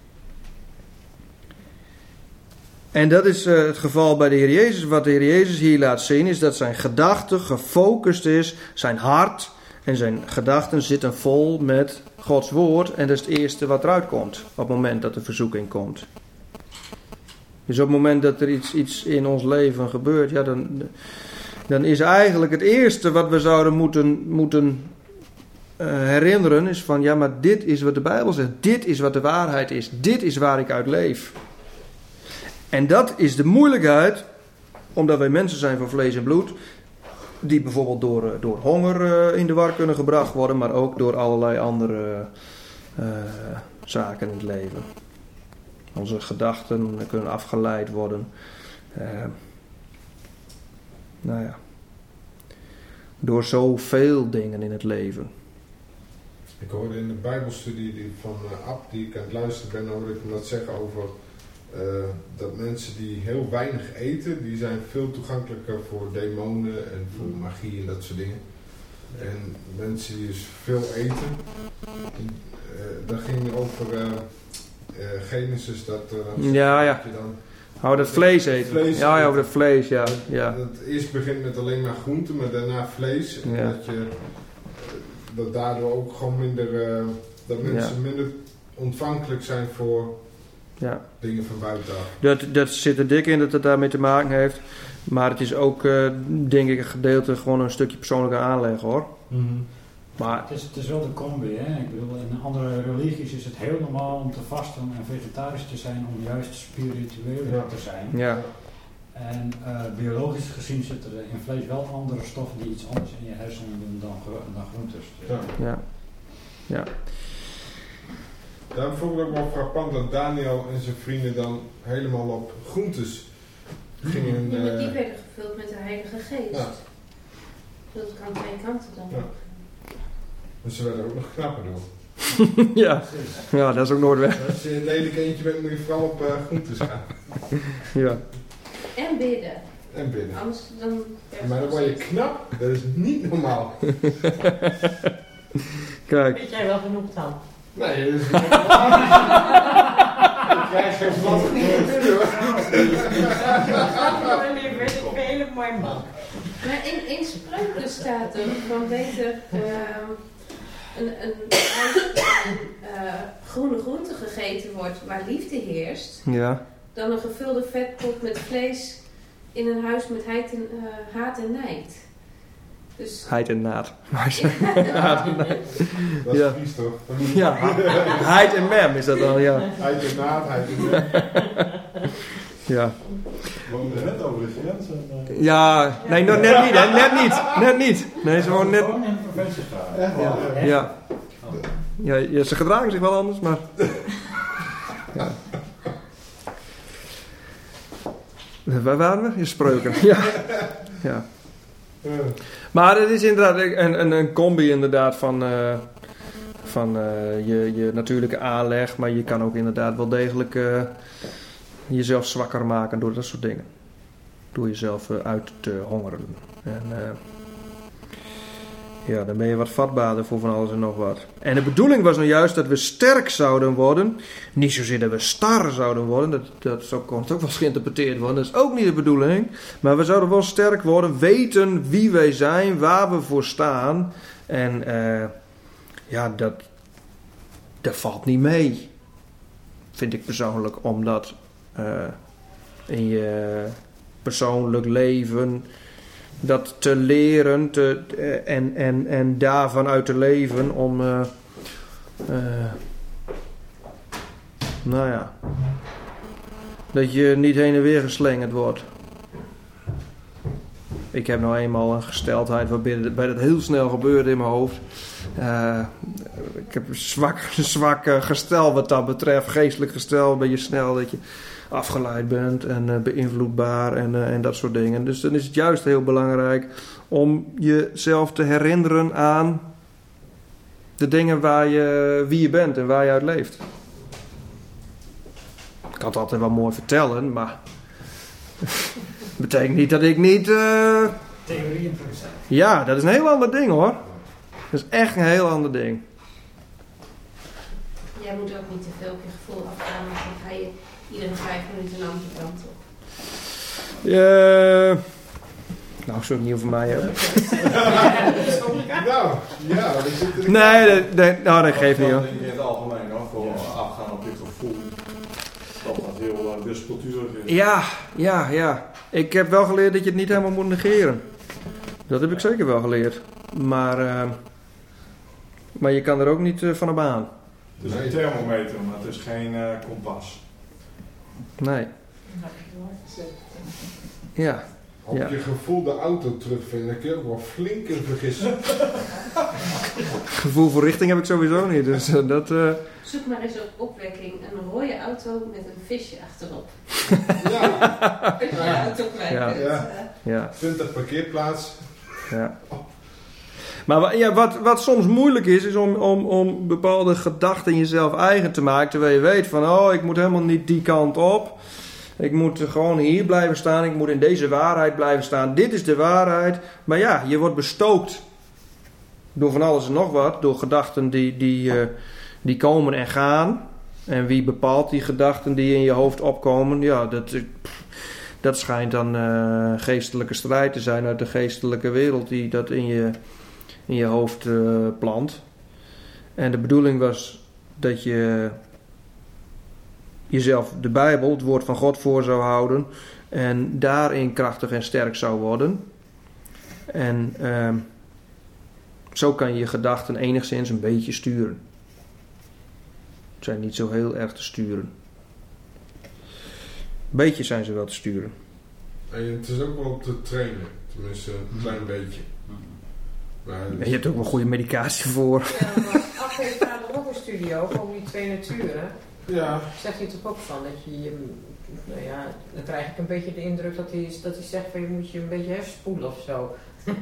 en dat is uh, het geval bij de Heer Jezus. Wat de Heer Jezus hier laat zien is dat zijn gedachte gefocust is. Zijn hart en zijn gedachten zitten vol met Gods woord. En dat is het eerste wat eruit komt op het moment dat de verzoeking komt. Dus op het moment dat er iets, iets in ons leven gebeurt, ja, dan, dan is eigenlijk het eerste wat we zouden moeten, moeten uh, herinneren, is van ja, maar dit is wat de Bijbel zegt. Dit is wat de waarheid is. Dit is waar ik uit leef. En dat is de moeilijkheid, omdat wij mensen zijn van vlees en bloed, die bijvoorbeeld door, door honger uh, in de war kunnen gebracht worden, maar ook door allerlei andere uh, zaken in het leven. Onze gedachten kunnen afgeleid worden. Uh, nou ja. Door zoveel dingen in het leven. Ik hoorde in de Bijbelstudie die van uh, Ab, die ik aan het luisteren ben, hoorde ik hem dat zeggen over uh, dat mensen die heel weinig eten, die zijn veel toegankelijker voor demonen en voor magie en dat soort dingen. En mensen die dus veel eten, die, uh, dat ging over uh, uh, Genesis, dat, uh, ja, ja. dat je dan... Oh, dat vlees eten. Vlees ja, ja, eten. over dat vlees, ja. ja. Dat eerst begint met alleen maar groenten, maar daarna vlees. En Ja. dat je dat daardoor ook gewoon minder, uh, dat mensen Ja. minder ontvankelijk zijn voor Ja. dingen van buitenaf. Dat, dat zit er dik in dat het daarmee te maken heeft. Maar het is ook, uh, denk ik, een gedeelte gewoon een stukje persoonlijke aanleg, hoor. Mm-hmm. Maar Het is, het is wel de combi, hè. Ik bedoel, in andere religies is het heel normaal om te vasten en vegetarisch te zijn, om juist spiritueel Ja. te zijn. ja, En uh, biologisch gezien zitten er in vlees wel andere stoffen die iets anders in je hersenen doen dan, gro- dan groentes. Dus, Ja. ja, ja. Daarom vond ik het ook wel frappant dat Daniel en zijn vrienden dan helemaal op groentes gingen. Ja, maar die Uh, werden gevuld met de Heilige Geest. Ja. Dat kan twee kanten dan. Ja. dus ze werden ook nog knapper door. ja. ja, dat is ook nooit weg. Als je een lelijk eentje bent, moet je vooral op uh, groentes gaan. Ja. En bidden. En binnen. Anders dan... Maar dan word je knap, dat is niet normaal. Kijk. Weet jij wel genoeg dan? Nee, dat is niet normaal. Ik krijg geen plat groente hoor. Wanneer ben ik een hele mooi man. Maar in, in spreuken staat er van beter uh, een, een, huis waarin uh, groene groente gegeten wordt waar liefde heerst, Ja. dan een gevulde vetpot met vlees in een huis met haat en, uh, haat en nijd. Dus Heid en naad. Ja, dat is Ja. vies toch? Ja. Heid en mem is dat dan, ja. Heid en naad, heid en naad. Ja. We moeten net over de grens. En, uh, Ja, nee, no, net niet, hè. Net niet. Net niet. Nee, ze gewoon net... Gewoon een preventievraag. echt wel. Ja. Ja. Ja, ja, ze gedragen zich wel anders, maar... Ja. Waar waren we? Je spreuken. Ja. Ja. Uh, Maar het is inderdaad een, een, een combi inderdaad van, uh, van uh, je, je natuurlijke aanleg. Maar je kan ook inderdaad wel degelijk uh, jezelf zwakker maken door dat soort dingen. Door jezelf uh, uit te hongeren. En uh, ja, dan ben je wat vatbaarder voor van alles en nog wat. En de bedoeling was nou juist dat we sterk zouden worden. Niet zozeer dat we star zouden worden. Dat, dat zo kon het ook wel eens geïnterpreteerd worden. Dat is ook niet de bedoeling. Maar we zouden wel sterk worden. Weten wie wij zijn. Waar we voor staan. En uh, ja, dat, dat valt niet mee. Vind ik persoonlijk. Om dat uh, in je persoonlijk leven... dat te leren te, en, en, en daarvan uit te leven om, uh, uh, nou ja, dat je niet heen en weer geslingerd wordt. ik heb nou eenmaal een gesteldheid waarbij dat heel snel gebeurt in mijn hoofd. Uh, ik heb een zwak, zwak uh, gestel wat dat betreft. Geestelijk gestel, een beetje snel dat je afgeleid bent en uh, beïnvloedbaar en, uh, en dat soort dingen. Dus dan is het juist heel belangrijk om jezelf te herinneren aan de dingen waar je, wie je bent en waar je uit leeft. Ik kan het altijd wel mooi vertellen, maar dat betekent niet dat ik niet... Uh... Theorie en praktijk. Ja, dat is een heel ander ding hoor. Dat is echt een heel ander ding. Jij moet ook niet te veel op je gevoel afgaan, want dan ga je iedere vijf minuten een andere kant op. Uh, nou, zo niet over mij hebben. Nou, ja, dat zit er. Nee, nee, nee, nou, dat geeft niet hoor. In het algemeen hoor, voor afgaan op je gevoel. Dat dat heel uh, wispelturig is. Ja, ja, ja. Ik heb wel geleerd dat je het niet helemaal moet negeren. Dat heb ik zeker wel geleerd. Maar, uh, maar je kan er ook niet uh, van op aan. Het is een thermometer, maar het is geen uh, kompas. Nee. Ja. Op ja. je gevoel de auto terugvinden, dan kun je ook wel flink in vergissen. Gevoel voor richting heb ik sowieso niet. Dus uh, dat... Uh... Zoek maar eens op opwekking een rode auto met een visje achterop. Ja. Als je je auto kwijt Ja. bent. Ja. Ja. twintig parkeerplaats. Ja. Maar ja, wat, wat soms moeilijk is, is om, om, om bepaalde gedachten jezelf eigen te maken. Terwijl je weet van, oh, ik moet helemaal niet die kant op. Ik moet gewoon hier blijven staan. Ik moet in deze waarheid blijven staan. Dit is de waarheid. Maar ja, je wordt bestookt door van alles en nog wat. Door gedachten die, die, uh, die komen en gaan. En wie bepaalt die gedachten die in je hoofd opkomen? Ja, dat... Pff, dat schijnt dan uh, geestelijke strijd te zijn uit de geestelijke wereld die dat in je, in je hoofd uh, plant. En de bedoeling was dat je jezelf de Bijbel, het woord van God, voor zou houden. En daarin krachtig en sterk zou worden. En uh, zo kan je je gedachten enigszins een beetje sturen. Ze zijn niet zo heel erg te sturen. Beetje zijn ze wel te sturen. En het is ook wel te trainen. Tenminste, een klein beetje. Maar en je hebt ook wel goede medicatie voor. Ja, maar Af heeft vader ook een studio over die twee naturen. ja. Zegt hij toch ook van dat je, je, nou ja, dan krijg ik een beetje de indruk dat hij, dat hij zegt van je moet je een beetje hersenspoelen of zo.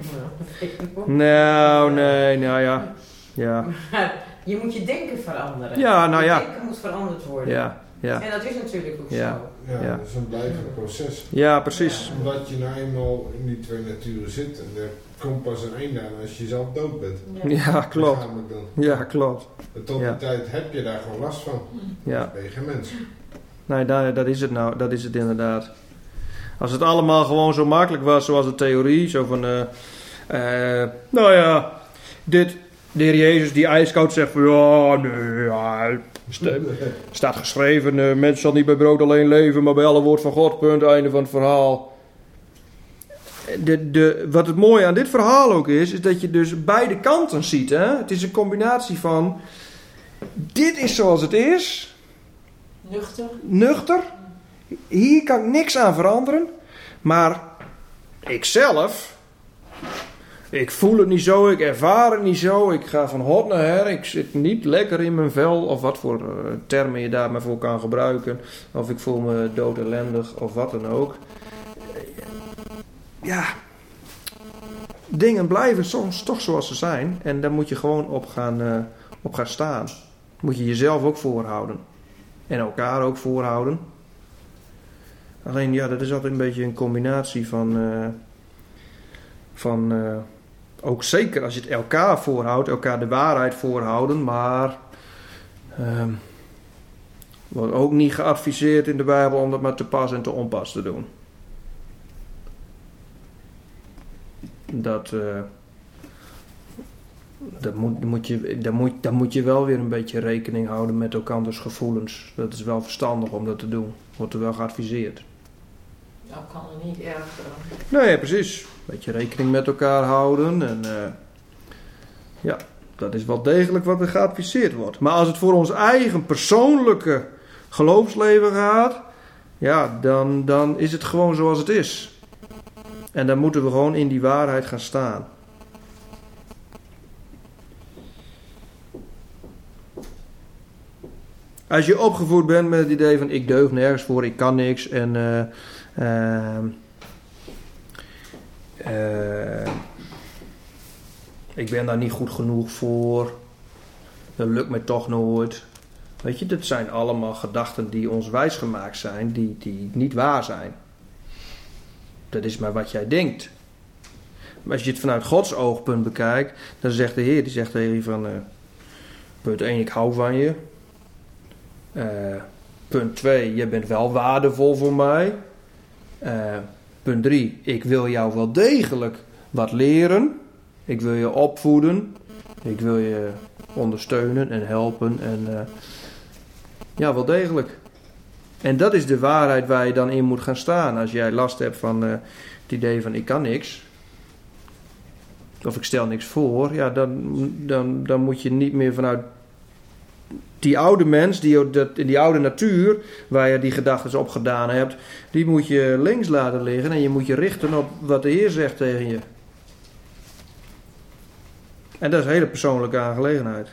Nou, nee, nou ja. Ja, Maar je moet je denken veranderen. ja nou je ja. denken moet veranderd worden. Ja, ja. En dat is natuurlijk ook Ja. zo. Ja, Ja. dat is een blijvend proces. Ja, precies. Omdat je nou eenmaal in die twee naturen zit. En er komt pas een einde aan als je zelf dood bent. Ja, klopt. Lichamelijk dan. Ja, klopt. En tot Ja. die tijd heb je daar gewoon last van. Ja. Dan ben je geen mens. Nee, daar, dat is het nou. Dat is het inderdaad. Als het allemaal gewoon zo makkelijk was zoals de theorie. Zo van, uh, uh, nou ja, dit, de Heer Jezus die ijskoud zegt van, ja, nee, ja, st- staat geschreven, uh, mensen zal niet bij brood alleen leven, maar bij alle woord van God, punt, einde van het verhaal. De, de, wat het mooie aan dit verhaal ook is, is dat je dus beide kanten ziet. Hè? Het is een combinatie van, dit is zoals het is, Nuchter. nuchter, hier kan ik niks aan veranderen, maar ikzelf, ik voel het niet zo, ik ervaar het niet zo, ik ga van hot naar her, ik zit niet lekker in mijn vel, of wat voor uh, termen je daar maar voor kan gebruiken, of ik voel me dood ellendig, of wat dan ook. Ja, dingen blijven soms toch zoals ze zijn, en daar moet je gewoon op gaan, uh, op gaan staan. Moet je jezelf ook voorhouden. En elkaar ook voorhouden. Alleen ja, dat is altijd een beetje een combinatie van... Uh, van uh, ook zeker als je het elkaar voorhoudt, elkaar de waarheid voorhouden, maar... Uh, wordt ook niet geadviseerd in de Bijbel om dat maar te pas en te onpas te doen. Dat... Uh, Dat moet, moet je, dan, moet, dan moet je wel weer een beetje rekening houden met elkanders gevoelens. Dat is wel verstandig om dat te doen. Wordt er wel geadviseerd. Dat kan er niet erger. Nee, precies. Een beetje rekening met elkaar houden. En uh, ja, dat is wel degelijk wat er geadviseerd wordt. Maar als het voor ons eigen persoonlijke geloofsleven gaat... Ja, dan, dan is het gewoon zoals het is. En dan moeten we gewoon in die waarheid gaan staan. Als je opgevoed bent met het idee van ik deug nergens voor, ik kan niks en uh, uh, uh, ik ben daar niet goed genoeg voor, dat lukt me toch nooit. Weet je, dat zijn allemaal gedachten die ons wijsgemaakt zijn, die, die niet waar zijn. Dat is maar wat jij denkt. Maar als je het vanuit Gods oogpunt bekijkt, dan zegt de Heer, die zegt tegen je van, uh, punt één, ik hou van je. Uh, punt twee, je bent wel waardevol voor mij. Uh, punt drie, ik wil jou wel degelijk wat leren. Ik wil je opvoeden. Ik wil je ondersteunen en helpen. En uh, ja, wel degelijk. En dat is de waarheid waar je dan in moet gaan staan. Als jij last hebt van uh, het idee van ik kan niks. Of ik stel niks voor. Ja, dan, dan, dan moet je niet meer vanuit die oude mens, die, dat, die oude natuur, waar je die gedachten op gedaan hebt, die moet je links laten liggen en je moet je richten op wat de Heer zegt tegen je. En dat is een hele persoonlijke aangelegenheid.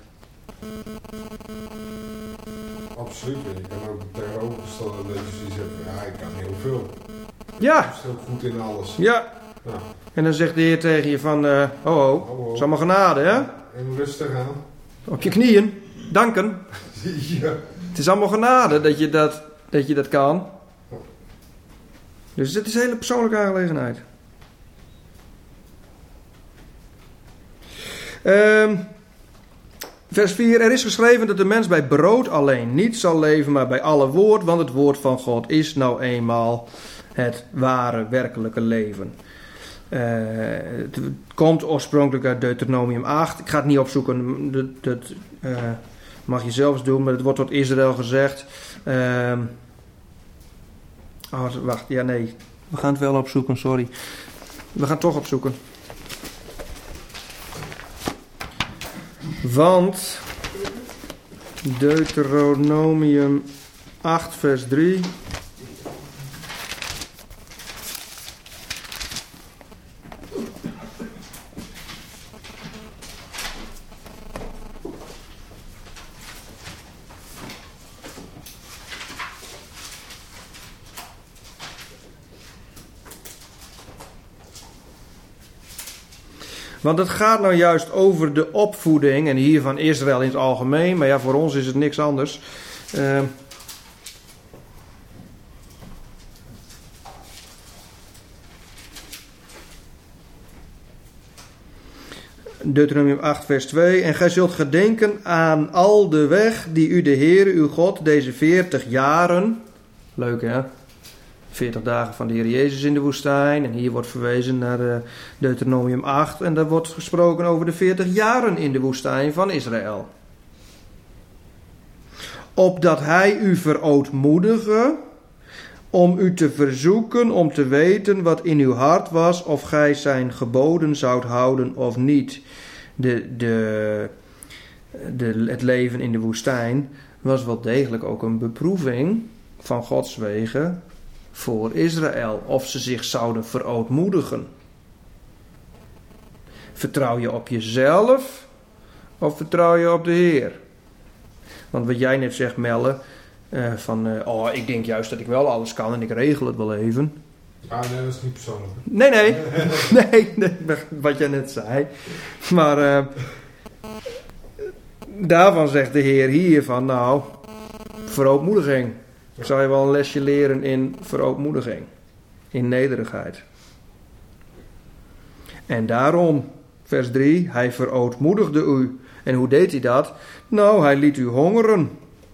Absoluut. En je kan ook tegenovergestelde dat je zoiets hebt van, ja, ik kan heel veel. Ja. Ik ben heel goed in alles. Ja. Ja. En dan zegt de Heer tegen je van, uh, oh oh, Oh, oh. het is allemaal genade, hè? En rustig aan. Op je knieën, danken. Ja. Het is allemaal genade dat je dat, dat je dat kan. Dus het is een hele persoonlijke aangelegenheid. Um, vers vier. Er is geschreven dat de mens bij brood alleen niet zal leven, maar bij alle woord, want het woord van God is nou eenmaal het ware, werkelijke leven. Uh, het komt oorspronkelijk uit Deuteronomium acht. Ik ga het niet opzoeken, dat, dat uh, mag je zelfs doen, maar het wordt tot Israël gezegd. Uh, oh, wacht, ja nee, we gaan het wel opzoeken, sorry. We gaan het toch opzoeken. Want Deuteronomium acht vers drie. Want het gaat nou juist over de opvoeding, en hier van Israël in het algemeen, maar ja, voor ons is het niks anders. Uh, Deuteronomium acht vers twee. En gij zult gedenken aan al de weg die u de Heere uw God deze veertig jaren, leuk hè, veertig dagen van de Heer Jezus in de woestijn. En hier wordt verwezen naar uh, Deuteronomium acht. En daar wordt gesproken over de veertig jaren in de woestijn van Israël. Opdat hij u verootmoedige, om u te verzoeken om te weten wat in uw hart was, of gij zijn geboden zoudt houden of niet. De, de, de, het leven in de woestijn was wel degelijk ook een beproeving van Gods wegen voor Israël, of ze zich zouden verootmoedigen. Vertrouw je op jezelf of vertrouw je op de Heer? Want wat jij net zegt, Melle, uh, van uh, oh, ik denk juist dat ik wel alles kan en ik regel het wel even. Ah nee, dat is niet persoonlijk. Nee, nee, nee, nee, wat jij net zei. Maar uh, daarvan zegt de Heer hier van, nou, verootmoediging. Ik zal je wel een lesje leren in verootmoediging. In nederigheid. En daarom, vers drie, hij verootmoedigde u. En hoe deed hij dat? Nou, hij liet u hongeren.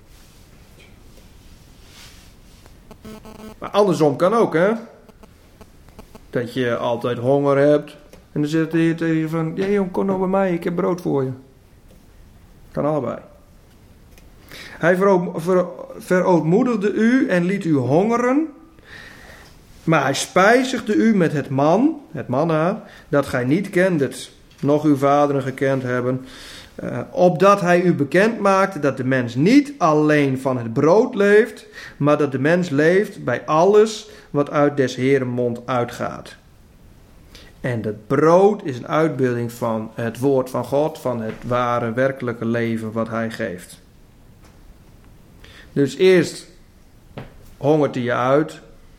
Maar andersom kan ook, hè? Dat je altijd honger hebt. En dan zegt de Heer tegen je van, ja jong, kom nou bij mij, ik heb brood voor je. Kan allebei. Hij verootmoedigde u en liet u hongeren. Maar hij spijzigde u met het man, het manna, dat gij niet kendet, noch uw vaderen gekend hebben. Uh, opdat hij u bekend maakte dat de mens niet alleen van het brood leeft, maar dat de mens leeft bij alles wat uit des Heeren mond uitgaat. En het brood is een uitbeelding van het woord van God, van het ware, werkelijke leven wat hij geeft. Dus eerst hongert hij je uit.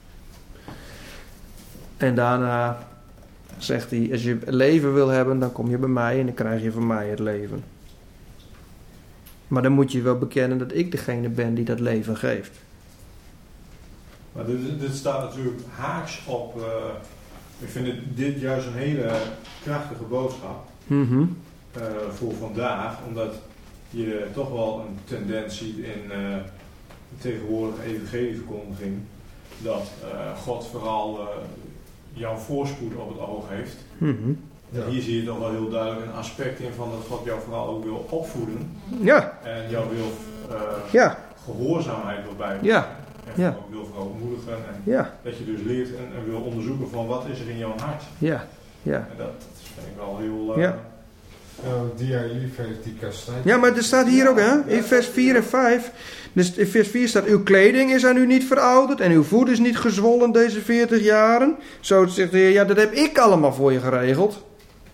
En daarna zegt hij, als je leven wil hebben, dan kom je bij mij en dan krijg je van mij het leven. Maar dan moet je wel bekennen dat ik degene ben die dat leven geeft. Maar dit, dit staat natuurlijk haaks op, uh, ik vind dit, dit juist een hele krachtige boodschap Mm-hmm. uh, voor vandaag, omdat je toch wel een tendens ziet in uh, de tegenwoordige evangelieverkondiging, dat uh, God vooral uh, jouw voorspoed op het oog heeft. Mm-hmm. Ja. Hier zie je toch wel heel duidelijk een aspect in van dat God jou vooral ook wil opvoeden Ja, en jou wil uh, ja, gehoorzaamheid wil bijbrengen. ja, En ja. ook wil verootmoedigen en ja, dat je dus leert en, en wil onderzoeken van wat is er in jouw hart. ja, ja. En dat, dat vind ik wel heel... Uh, Ja. Nou, die hij lief heeft, die kastijdt. Ja, maar er staat hier ook, hè, in vers vier en vijf. Dus in vers vier staat, uw kleding is aan u niet verouderd en uw voet is niet gezwollen deze veertig jaren. Zo zegt de Heer, ja, dat heb ik allemaal voor je geregeld.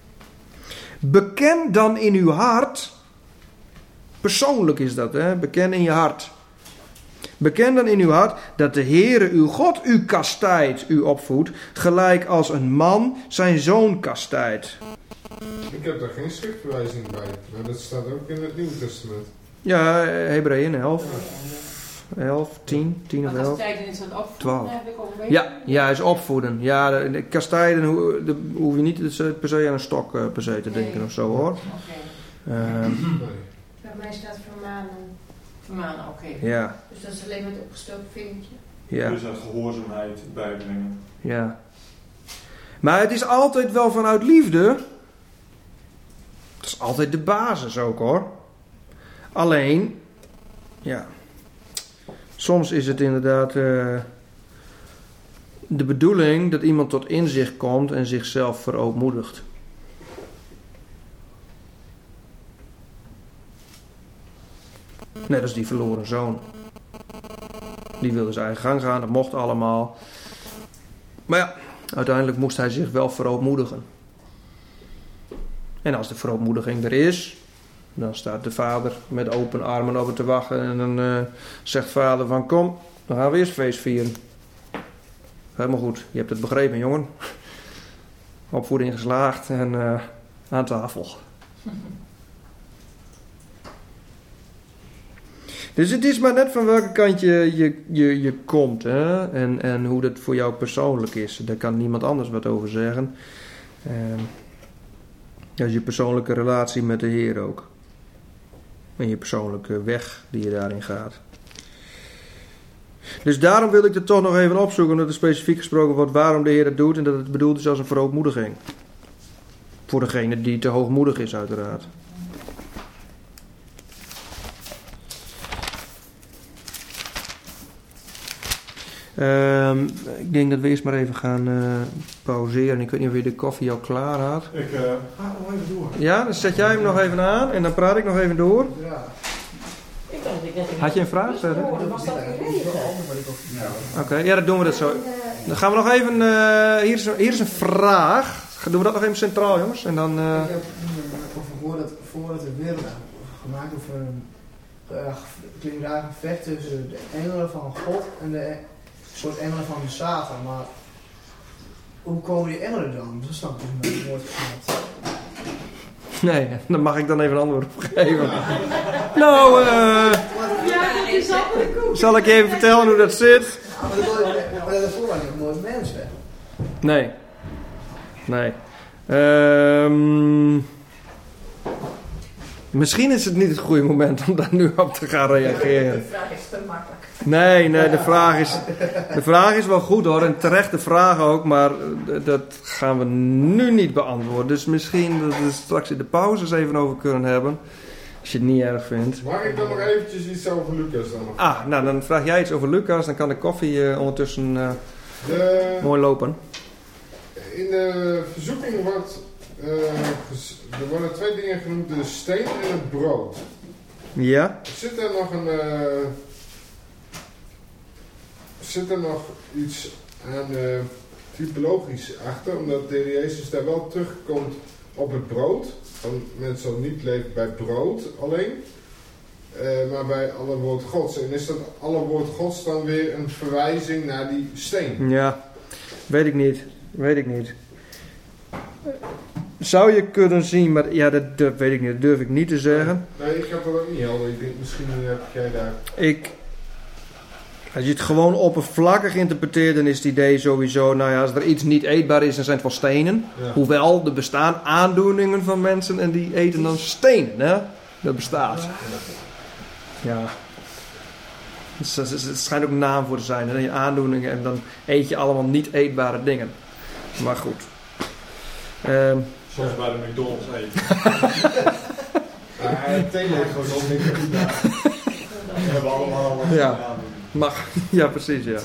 Beken dan in uw hart, persoonlijk is dat, hè, beken in je hart. Beken dan in uw hart dat de Heere uw God u kastijdt, u opvoedt, gelijk als een man zijn zoon kastijdt. Ik heb daar geen schriftverwijzing bij, maar dat staat ook in het Nieuwe Testament. Ja, Hebreeën elf, elf, tien, tien of Maar elf. kastijden is dat opvoeden, twaalf. heb ik ook een beetje. Ja, ja, is opvoeden. Ja, de, de kastijden hoe- de- hoef je niet per se aan een stok uh, per se te denken Nee. of zo, hoor. Oké. Ehm, Nee. Bij mij staat vermanen. Vermanen, oké. ja, Dus dat is alleen met opgestoken vingertje. ja, Dus dat gehoorzaamheid bijbrengen. ja. Maar het is altijd wel vanuit liefde. Het is altijd de basis ook, hoor. Alleen, ja, soms is het inderdaad uh, de bedoeling dat iemand tot inzicht komt en zichzelf verootmoedigt. Net als die verloren zoon. Die wilde zijn eigen gang gaan, dat mocht allemaal. Maar ja, uiteindelijk moest hij zich wel verootmoedigen. En als de verootmoediging er is, dan staat de vader met open armen over te wachten. En dan uh, zegt vader van, kom, dan gaan we eerst feest vieren. Helemaal goed, je hebt het begrepen, jongen. Opvoeding geslaagd en uh, aan tafel. Dus het is maar net van welke kant je, je, je, je komt. Hè? En, en hoe dat voor jou persoonlijk is. Daar kan niemand anders wat over zeggen. Um, dat is je persoonlijke relatie met de Heer ook. En je persoonlijke weg die je daarin gaat. Dus daarom wil ik het toch nog even opzoeken. Omdat er specifiek gesproken wordt waarom de Heer het doet. En dat het bedoeld is als een verootmoediging. Voor degene die te hoogmoedig is uiteraard. Um, ik denk dat we eerst maar even gaan uh, pauzeren. Ik weet niet of je de koffie al klaar had. Ik uh, ga nog even door. Ja, dan zet jij hem nog even aan en dan praat ik nog even door. Ja. Ik dacht dat ik net in Had je een vraag verder? Oh, dan was dat geregeld. Oké, okay, ja, dan doen we dat zo. Dan gaan we nog even... Uh, hier, is een, hier is een vraag. Doen we dat nog even centraal, jongens? En dan... Uh... Ik heb over voordat, voordat de wereld gemaakt over een uh, klinkt raar gevecht tussen de engelen van God en de soort engelen van de Satan. Maar hoe komen die engelen dan? Dat snap ik niet. Het woord gemaakt. Nee, daar mag ik dan even een antwoord op geven. Nou, uh, Ja, dat is al zal ik je even vertellen hoe dat zit? Maar dat maar daarvoor waren ik nooit mensen. Nee. Nee. Um, misschien is het niet het goede moment om daar nu op te gaan reageren. De vraag is te makkelijk. Nee, nee, de vraag is, de vraag is wel goed hoor. En terecht de vraag ook, maar dat gaan we nu niet beantwoorden. Dus misschien dat we straks in de pauzes even over kunnen hebben. Als je het niet erg vindt. Mag ik dan nog eventjes iets over Lucas dan nog? Ah, nou dan vraag jij iets over Lucas. Dan kan de koffie uh, ondertussen uh, De, mooi lopen. in de verzoeking wordt, uh, ges- er worden twee dingen genoemd. De steen en het brood. Ja? Zit er nog een... Uh, zit er nog iets aan uh, typologisch achter, omdat de Heer Jezus daar wel terugkomt op het brood. Van mensen zal niet leven bij brood alleen, uh, maar bij alle woord Gods. En is dat alle woord Gods dan weer een verwijzing naar die steen? Ja, weet ik niet. Weet ik niet. Zou je kunnen zien, maar ja, dat, dat weet ik niet. Dat durf ik niet te zeggen. Nee, ik heb dat ook niet helder. Ik denk, misschien heb jij daar... Ik... Als je het gewoon oppervlakkig interpreteert, dan is het idee sowieso, nou ja, als er iets niet eetbaar is, dan zijn het wel stenen. Ja. Hoewel, er bestaan aandoeningen van mensen en die eten dan stenen, hè? Dat bestaat. Ja. Dus er schijnt ook een naam voor te zijn, hè? Je aandoeningen en dan eet je allemaal niet eetbare dingen. Maar goed. Um, Soms bij de McDonald's eten. Ja, het thema is gewoon nog niet. We hebben allemaal wat Ja. aandoeningen. Mag, ja precies, ja.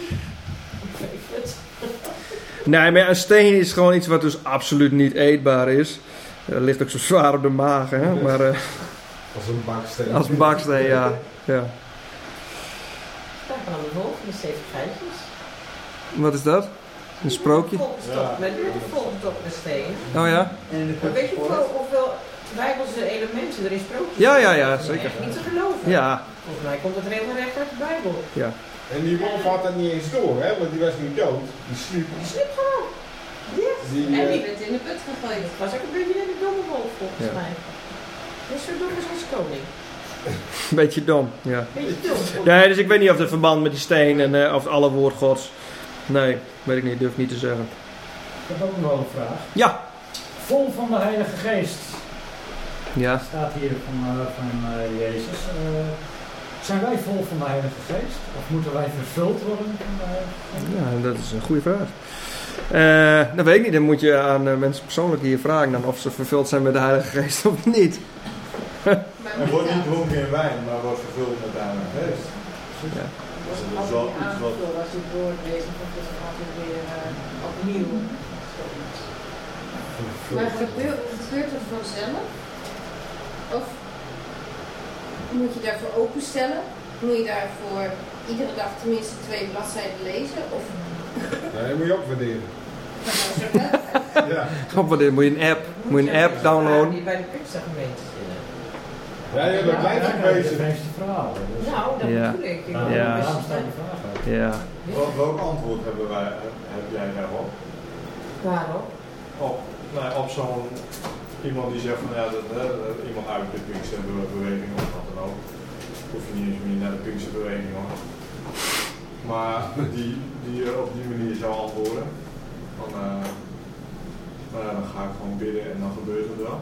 Nee, maar een steen is gewoon iets wat dus absoluut niet eetbaar is. Dat ligt ook zo zwaar op de maag, hè. Maar, uh, Als een baksteen. als een baksteen, ja. ja. Dan gaan we de volgende zeven feitjes. Wat is dat? Een sprookje? Volgstop, met de volgstop de steen. Oh ja? En de Maar weet je hoeveel, hoeveel bijbelse elementen er in sprookjes Ja, ja, zitten? ja, Dat is zeker. echt niet te geloven. Ja. Volgens mij komt het regelrecht uit de Bijbel. Ja. En die wolf had dat niet eens door, hè? Want die was niet dood. Die sliep. Die sliep gewoon. Ja. Die, En eh, die werd in de put gegooid. Dat was ook een beetje een domme wolf volgens Ja. mij. Dus zo dom is ons koning. Beetje dom, ja. Beetje dom. Nee, dus ik weet niet of het verband met die steen en uh, of het alle woord Gods. Nee, weet ik niet, durf ik niet te zeggen. Ik heb ook nog wel een vraag. Ja. Vol van de Heilige Geest. Ja. Staat hier van, uh, van uh, Jezus. Uh, zijn wij vol van de Heilige Geest? Of moeten wij vervuld worden van de Heilige Geest? Ja, dat is een goede vraag. Uh, dat weet ik niet. Dan moet je aan uh, mensen persoonlijk hier vragen dan of ze vervuld zijn met de Heilige Geest of niet. Maar Er wordt niet dronken in wijn, maar wordt vervuld met de Heilige Geest. Ja. Dus dat is wel iets wat... Als je het woord leest, dan is het altijd weer uh, opnieuw. Maar gebeurt, gebeurt het vanzelf? Of moet je daarvoor openstellen? Moet je daarvoor iedere dag tenminste twee bladzijden lezen? Of Nee, moet je ook waarderen. dat nou zo wel? Ja. Of wat is, moet je een app, moet je een app downloaden? Die bij de Pinkstergemeente zitten. Ja, ja, dat blijft Ja, ik dat is bezig. het meeste verhaal. Dus. Nou, dat Ja. bedoel ik. ik Nou, Ja. daarom staat die vraag uit. Ja. Wel- Welk antwoord hebben wij, heb jij daarop? Waarom? Op, nou, op zo'n iemand die zegt van ja, dat, hè, iemand uit de Pinksterbeweging of wat dan ook. Hoef je niet eens meer naar de Pinksterbeweging hoor. Maar die, die uh, op die manier zou antwoorden. Van, uh, nou ja, dan ga ik gewoon bidden en dan gebeurt het wel.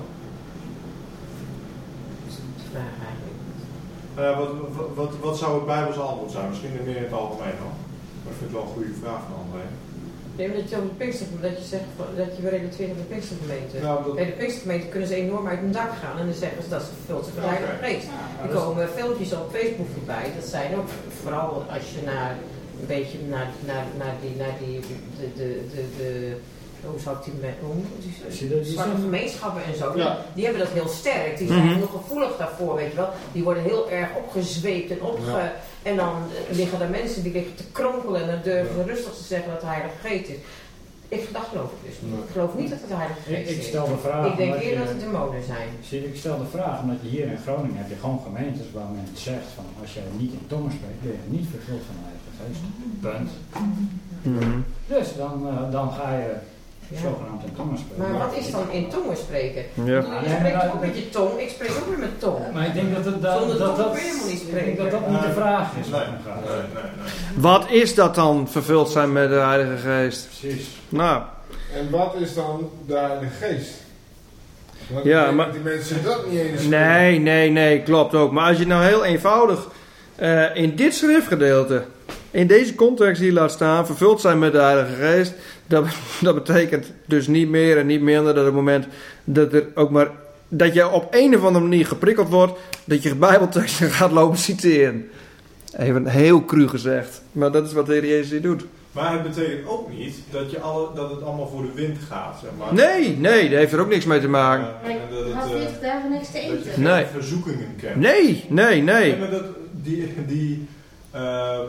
Vraag eigenlijk. Uh, wat, wat, wat, wat zou het Bijbelse antwoord zijn? Misschien meer in het algemeen hoor. Maar ik vind het wel een goede vraag van André. Nee, maar dat je over de Pinkstergemeente, dat je zegt van- dat je weer relateert aan de Pinkstergemeente. Nou, dat- Bij de Pinkstergemeente kunnen ze enorm uit hun dak gaan en dan zeggen ze dat ze veel te veel Heilige Oké. Geest. Er komen filmpjes op Facebook voorbij, dat zijn ook vooral als je naar een beetje naar, naar, naar die, naar die, de, de, de, de hoe zou ik die met noemen? Zie je dat? Die Zwarte zijn- gemeenschappen en zo, Ja. die, die hebben dat heel sterk. Die zijn Mhm. heel gevoelig daarvoor, weet je wel. Die worden heel erg opgezweept en opge... Ja. En dan eh, liggen er mensen die liggen te kronkelen en dan durven ze rustig te zeggen dat het Heilige Geest is. Ik, dat geloof ik dus niet. Nee. Ik geloof niet dat het de Heilige Ik, Geest ik is. stel de vraag. Ik denk omdat eerder je- dat het demonen zijn. Zie je, ik stel de vraag omdat je hier in Groningen heb je gewoon gemeentes waar men zegt van als jij niet in tongen spreekt, ben je niet vervuld van de Heilige Geest. Punt. Mhm. Dus dan, uh, dan ga je Ja. zogenaamd in tongen spreken. Maar wat is dan in tongen spreken? Ja. Je spreekt ook met je tong, ik spreek ook weer met tong. Maar ik denk dat het dat, Zonder dat, tong dat, kun je helemaal niet ik denk dat spreken. dat niet de vraag is. Nee, wat men gaat. nee, nee, nee. Wat is dat dan, vervuld zijn met de Heilige Geest? Precies. Nou, En wat is dan de Heilige Geest? Want Ja, ik denk maar- dat die mensen dat niet eens nee, nee, nee, klopt ook. Maar als je het nou heel eenvoudig uh, in dit schriftgedeelte, in deze context hier laat staan, vervuld zijn met de Heilige Geest, dat, dat betekent dus niet meer en niet minder dat op het moment dat er ook maar, dat je op een of andere manier geprikkeld wordt, dat je Bijbelteksten gaat lopen citeren. Even heel cru gezegd. Maar dat is wat de Heer Jezus hier doet. Maar het betekent ook niet dat, je alle, dat het allemaal voor de wind gaat, zeg maar. Nee, nee, dat heeft er ook niks mee te maken. Uh, Maar en dat ik het, had uh, veertig dagen niks te dat je eten. geen Nee. verzoekingen kent. Nee, nee, Nee, nee. maar dat, die, die, uh,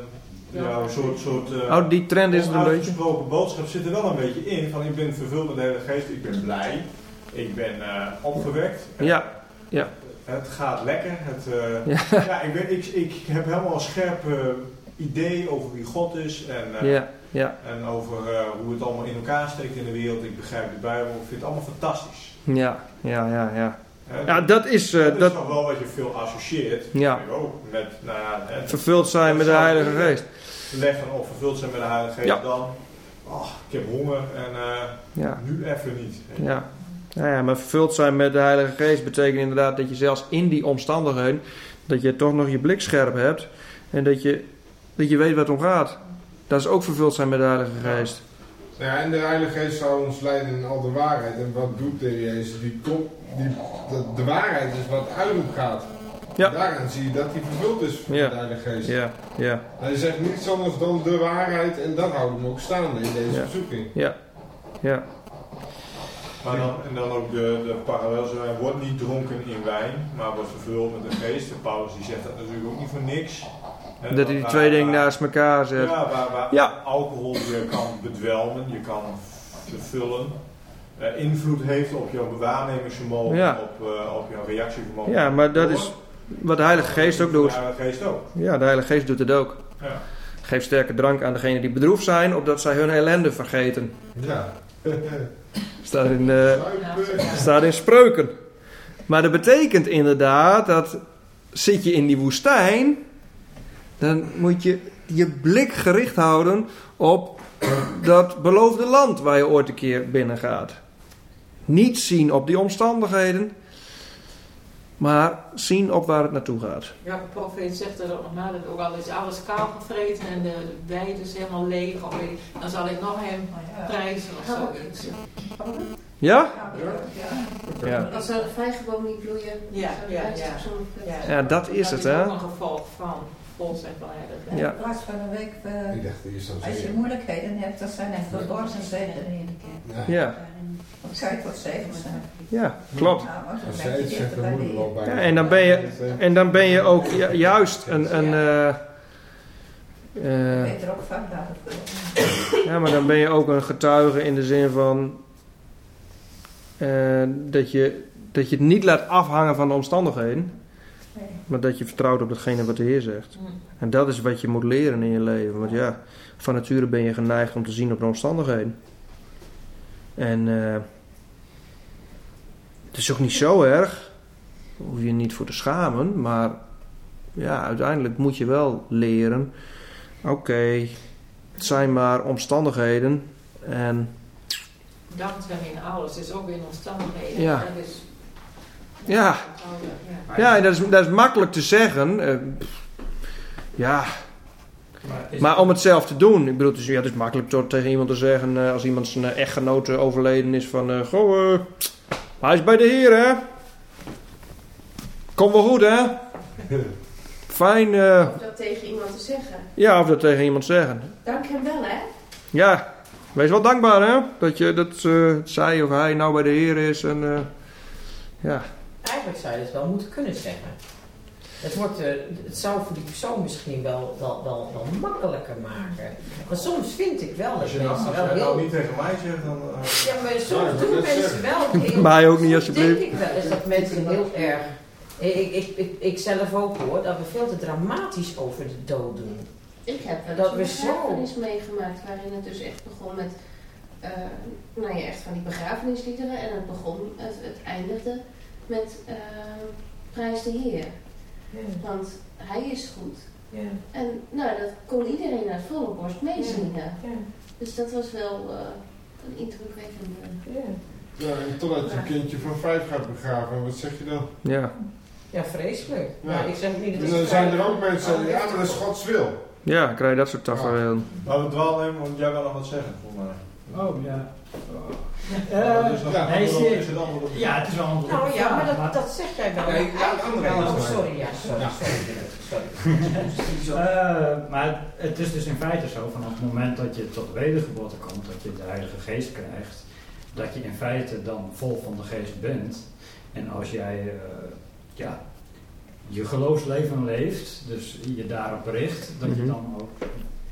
ja, een soort, soort uh, Oh, die trend is het een beetje. Uitgesproken boodschap zit er wel een beetje in. Van ik ben vervuld met de Heilige Geest, ik ben blij, ik ben uh, opgewekt. Ja, ja. Het gaat lekker. Het, uh, Ja. ja, ik, ben, ik, ik heb helemaal een scherp uh, idee over wie God is en, uh, Ja, ja. en over uh, hoe het allemaal in elkaar steekt in de wereld. Ik begrijp de Bijbel, ik vind het allemaal fantastisch. Ja, ja, ja, ja. Hè, Ja, dat is... Uh, dat is dat, nog wel wat je veel associeert. Ja. Ook met, nou ja, hè, vervuld zijn met de Heilige Geest. leg dan op vervuld zijn met de Heilige Geest Ja. dan. Oh, ik heb honger en uh, Ja. nu even niet. Ja. Nou ja, maar vervuld zijn met de Heilige Geest betekent inderdaad dat je zelfs in die omstandigheden, dat je toch nog je blik scherp hebt en dat je, dat je weet wat het om gaat. Dat is ook vervuld zijn met de Heilige Geest. Ja, en de Heilige Geest zal ons leiden in al de waarheid. En wat doet de Jezus? Die komt, die, de, de waarheid is wat uit hem gaat. Ja. Daaraan zie je dat hij vervuld is met Ja. de Heilige Geest. Ja, ja, Hij zegt niets anders dan de waarheid en dat houdt hem ook staande in deze Ja. verzoeking. ja, ja. Maar dan, en dan ook de, de parallel, zo, hij wordt niet dronken in wijn, maar wordt vervuld met de geest. De Paulus die zegt dat natuurlijk ook niet voor niks. Hè, Dat hij die waar- twee dingen waar- naast elkaar zet. Ja, waar, waar Ja. alcohol je kan bedwelmen, je kan vervullen. Uh, invloed heeft op jouw waarnemingsvermogen, Ja. op, uh, op jouw reactievermogen. Ja, maar dat is wat de Heilige Geest ook doet. De Heilige Geest ook. Ja, de Heilige Geest doet het ook. Ja. Geef sterke drank aan degenen die bedroefd zijn, opdat zij hun ellende vergeten. Ja. Staat in, uh, Zuipen. staat in Spreuken. Maar dat betekent inderdaad dat zit je in die woestijn, dan moet je je blik gericht houden op dat beloofde land waar je ooit een keer binnen gaat. Niet zien op die omstandigheden, maar zien op waar het naartoe gaat. Ja, de profeet zegt er ook nog na dat ook al is alles kaal gevreten en de weide is helemaal leeg, of weet ik, dan zal ik nog hem prijzen of zoiets. Ja? Ja. Ja. Dan zou de vijgenboom niet bloeien. Ja, zou de ja, wijnstok ja. zonder vrucht. Ja. Ja, dat is het, hè? Dat is ook een gevolg van vol zijn blijheid. Ja. In plaats van een week, eh, Ik dacht eerst aan als je zeggen. moeilijkheden hebt, dat zijn echt verborgen zegenen. Ja. Ja, Of zou je tot zegen zijn? ja, klopt. Nou, want dan Als ben zij je het zegt, dichter dan bij moet de het wel Heer. bij. Ja, en dan ben je, en dan ben je ook ju- juist een... een eh, eh, Ik weet er ook vaak daarvoor. ja, maar dan ben je ook een getuige in de zin van... eh, dat, je, dat je het niet laat afhangen van de omstandigheden. Nee. Maar dat je vertrouwt op datgene wat de Heer zegt. En dat is wat je moet leren in je leven. Want ja, van nature ben je geneigd om te zien op de omstandigheden. En eh, het is ook niet zo erg. Daar hoef je je niet voor te schamen. Maar ja, uiteindelijk moet je wel leren. Oké, het zijn maar omstandigheden. En Dank hem in alles, is ook in omstandigheden. Ja. Dat is, ja, ja. ja dat, is, dat is makkelijk te zeggen. Eh, pff, ja, Maar, is maar om het zelf te doen. Ik bedoel, het is, ja, het is makkelijk door tegen iemand te zeggen... eh, als iemand zijn eh, echtgenoot eh, overleden is van... eh, goh, eh, hij is bij de Heer, hè? Komt wel goed, hè? Fijn, eh, Of dat tegen iemand te zeggen. ja, of dat tegen iemand zeggen. Dank hem wel, hè? Ja, wees wel dankbaar, hè? Dat, je, dat eh, zij of hij nou bij de Heer is. En, eh, ja. Eigenlijk zou je het wel moeten kunnen zeggen. Het, wordt, eh, het zou voor die persoon misschien wel, wel, wel, wel makkelijker maken. Maar soms vind ik wel dat Als je nou, mensen als wel jij nou heel... niet tegen mij zegt, dan... uh, Ja, maar Ja, soms ik doen wil net mensen wel heel... Mij ook niet, soms alsjeblieft. denk ik wel eens dat mensen heel erg... Ik, ik, ik, ik zelf ook hoor, dat we veel te dramatisch over de dood doen. Ik heb wel Dat eens we een zo- begrafenis meegemaakt waarin het dus echt begon met, eh, nou ja, echt van die begrafenisliederen en het begon, het, het eindigde met eh, prijs de Heer, want Hij is goed. Ja. En nou, dat kon iedereen uit volle borst meezingen. Ja. Dus dat was wel uh, een indrukwekkende. Ja. Ja, en totdat je een kindje van vijf gaat begraven, wat zeg je dan? Ja. Ja, vreselijk. Ja. Maar ik zeg niet dat En het dan zijn er ook vrijdag- mensen die zeggen, ja, maar dat is Gods wil. Ja, dan krijg je dat soort tafereel. Maar we dwalen hem, want jij wil nog wat zeggen, volgens mij. Oh ja. Maar Eh, dus nog ja, een nee, antwoord- zie- is het antwoord op de ja, het is wel een antwoord op Nou de ja, maar vraag, dat, dat zeg jij wel. Nee, ja, André, Oh, André. sorry, ja, sorry, Ja. sorry. sorry. Eh, maar het is dus in feite zo, vanaf het moment dat je tot wedergeboorte komt, dat je de Heilige Geest krijgt, dat je in feite dan vol van de Geest bent. En als jij uh, ja, je geloofsleven leeft, dus je daarop richt, dat je Mhm. dan ook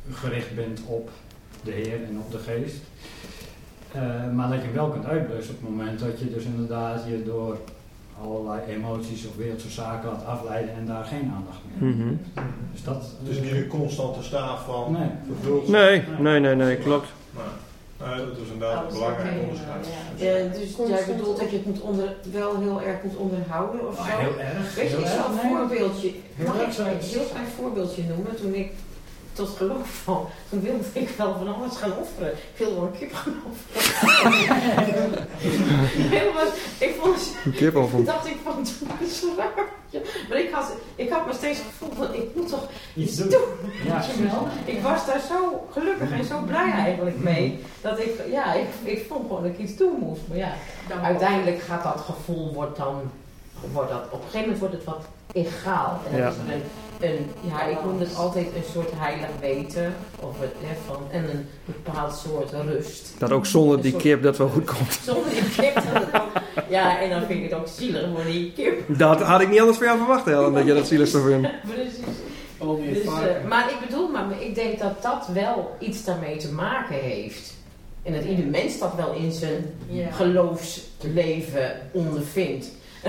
gericht bent op de Heer en op de Geest. Uh, maar dat je wel kunt uitblussen op het moment dat je dus inderdaad je door allerlei emoties of wereldse zaken laat afleiden en daar geen aandacht meer hebt. Mm-hmm. Dus dat, Het is niet een constante staaf van Nee. vervuld. Nee, nee, nee, nee, klopt. Nee, dat is inderdaad een belangrijk onderscheid. Ja, dus jij bedoelt dat je het moet onder, wel heel erg moet onderhouden of Oh, zo? heel erg. Weet je, ik heel zal een erg, nee. voorbeeldje, Heel mag erg ik zijn. een heel klein voorbeeldje noemen? Toen ik tot geloof kwam, toen wilde ik wel van alles gaan offeren. Ik wilde wel een kip gaan offeren. Helemaal, ik vond Een kip of ik dacht ik van, het is zo raar. Maar ik had, ik had me steeds het gevoel van, ik moet toch iets doen. Ja, Weet je wel? Ik was daar zo gelukkig en zo blij eigenlijk mee. Dat ik, ja, ik, ik vond gewoon dat ik iets doen moest. Maar ja, uiteindelijk gaat dat gevoel, wordt dan, wordt dat, op een gegeven moment wordt het wat egaal. En Ja. is er een, een, ja, ik noem het altijd een soort heilig weten. Of het, hè, van, en een bepaald soort rust. Dat ook zonder Een die soort- kip dat wel goed komt. Zonder die kip. Dat het dan, ja, en dan vind ik het ook zielig voor die kip. Dat had ik niet anders van jou verwacht, Helen, dat je dat zielig zou vinden. Precies. Al die Dus, ervaring. uh, maar ik bedoel, maar ik denk dat dat wel iets daarmee te maken heeft. En dat ieder mens dat wel in zijn Ja. geloofsleven ondervindt.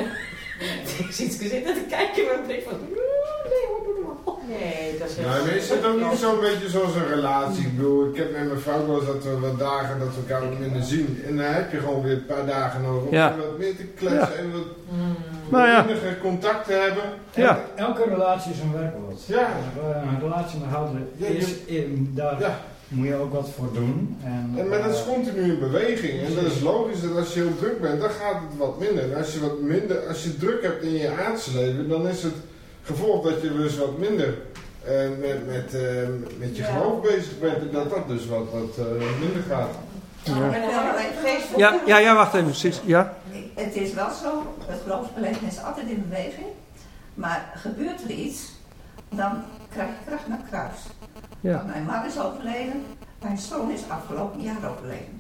Ik zit zitten te kijken met een blik van, nee, hoor, doe maar. Nee, dat is heel Nou, maar is het ook niet zo'n beetje zoals een relatie? Ik bedoel, ik heb met mijn vrouw wel eens dat we wat dagen dat we elkaar wat minder zien. En dan heb je gewoon weer een paar dagen nodig om Ja. wat meer te kletsen Ja. en wat Nou ja. minder contact te hebben. Ja. Elke relatie is een werkwoord. Ja. Een relatie onderhouden Ja, is, je- in, daar Ja. moet je ook wat voor doen. En, En, maar dat is eh, continu in beweging. En dat is logisch dat als je heel druk bent, dan gaat het wat minder. En als je wat minder, als je druk hebt in je aardse leven, dan is het gevolg dat je dus wat minder eh, met, met, eh, met je Ja. geloof bezig bent. En dat dat dus wat, wat eh, minder gaat. Ja. Ik wil alleen geest Ja, ja, ja, wacht even. Precies. Ja? Het is wel zo, het geloofsbeleven is altijd in beweging. Maar gebeurt er iets, dan krijg je kracht naar kruis. Ja. Mijn man is overleden, mijn zoon is afgelopen jaar overleden.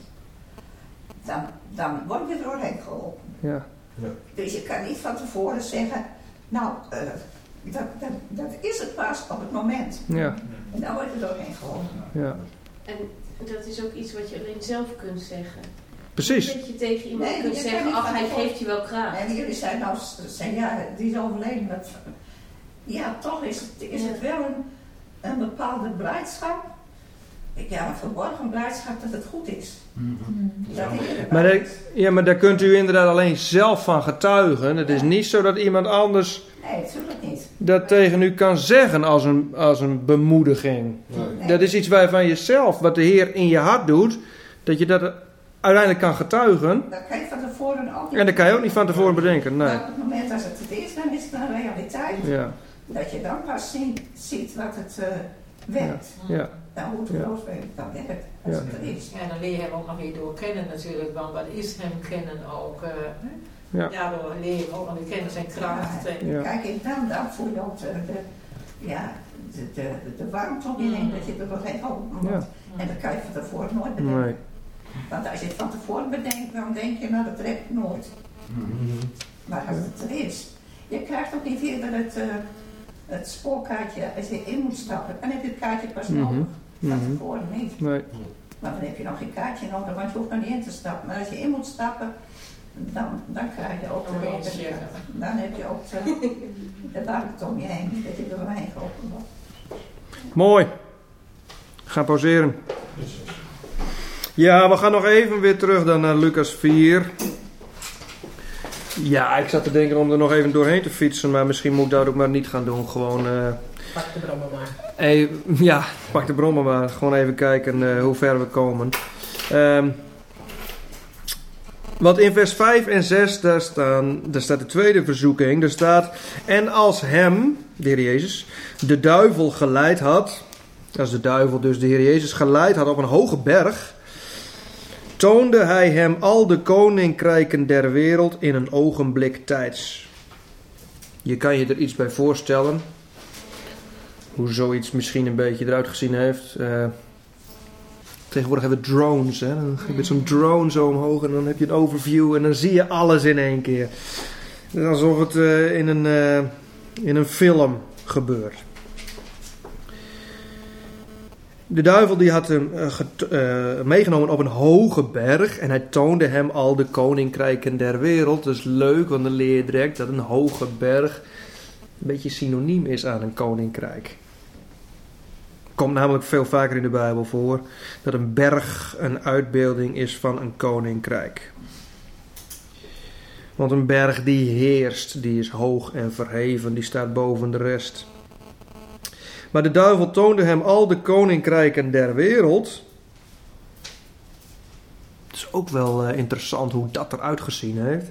Dan, dan word je er doorheen geholpen. Ja. Dus je kan niet van tevoren zeggen, nou, uh, dat, dat, dat is het pas op het moment. Ja. En dan word je er doorheen geholpen. Ja. En dat is ook iets wat je alleen zelf kunt zeggen. Precies. Dat je tegen iemand Nee, kunt je kan zeggen, niet ach, van hij tevoren- geeft je wel kracht. En jullie zijn nou, zijn, ja, die is overleden. Dat, ja, toch is het, is het wel een, een bepaalde blijdschap. Ik- Ja, een verborgen blijdschap dat het goed is. mhm. Dat hij erbij Maar, daar, is. ja, maar daar kunt u inderdaad alleen zelf van getuigen. Het is niet zo dat iemand anders Nee, natuurlijk niet. dat tegen u kan zeggen als een, als een bemoediging. Nee. Nee. Dat is iets waarvan jezelf, wat de Heer in je hart doet, dat je dat uiteindelijk kan getuigen. Dat kan je van tevoren ook niet. En dat kan je ook niet van tevoren bedenken. Nee. Maar op het moment dat het het is, dan is het een realiteit. Ja, Dat je dan pas zien, ziet wat het uh, werkt. ja, Nou, hoe het Ja. geloofsleven dan werkt, als Ja. het er is. Ja, dan leer je hem ook nog weer door kennen natuurlijk, want wat is hem kennen ook. Uh, Ja. ja. Daardoor leer je hem ook nog weer kennen zijn kracht. Ja, En, Ja. Kijk, en dan, dan voel je ook de, de, ja, de, de, de warmte om je heen, dat je er doorheen komt. Ja. En dat kan je van tevoren nooit bedenken. nee. Want als je het van tevoren bedenkt, dan denk je, nou dat trekt nooit. Mhm. Maar als het er is, je krijgt ook niet eerder het, uh, het spoorkaartje als je in moet stappen. Dan heb je het kaartje pas Mhm. nodig. Van Mhm. tevoren niet. Nee. Maar dan heb je nog geen kaartje nodig, want je hoeft nog niet in te stappen. Maar als je in moet stappen, dan, dan krijg je ook de Dan warmte. weet je. Dan heb je ook de, de warmte om je heen, dat je er doorheen geholpen wordt. Mooi. Gaan pauzeren. Ja, we gaan nog even weer terug dan naar Lucas vier. Ja, ik zat te denken om er nog even doorheen te fietsen, maar misschien moet ik dat ook maar niet gaan doen. Gewoon, eh Pak de brommer maar. even, ja, pak de brommer maar. Gewoon even kijken eh, hoe ver we komen. Ehm, want in vers vijf en zes, daar, staan, daar staat de tweede verzoeking. Daar staat, en als hem, de Heer Jezus, de duivel geleid had, als de duivel dus de Heer Jezus geleid had op een hoge berg, toonde hij hem al de koninkrijken der wereld in een ogenblik tijds. Je kan je er iets bij voorstellen, hoe zoiets misschien een beetje eruit gezien heeft. Uh, tegenwoordig hebben we drones, hè? Dan heb je zo'n drone zo omhoog en dan heb je een overview en dan zie je alles in één keer. Het is alsof het uh, in, een, uh, in een film gebeurt. De duivel die had hem uh, get, uh, meegenomen op een hoge berg en hij toonde hem al de koninkrijken der wereld. Dat is leuk, want dan leer je direct dat een hoge berg een beetje synoniem is aan een koninkrijk. Komt namelijk veel vaker in de Bijbel voor dat een berg een uitbeelding is van een koninkrijk. Want een berg die heerst, die is hoog en verheven, die staat boven de rest. Maar de duivel toonde hem al de koninkrijken der wereld. Het is ook wel uh, interessant hoe dat eruit gezien heeft.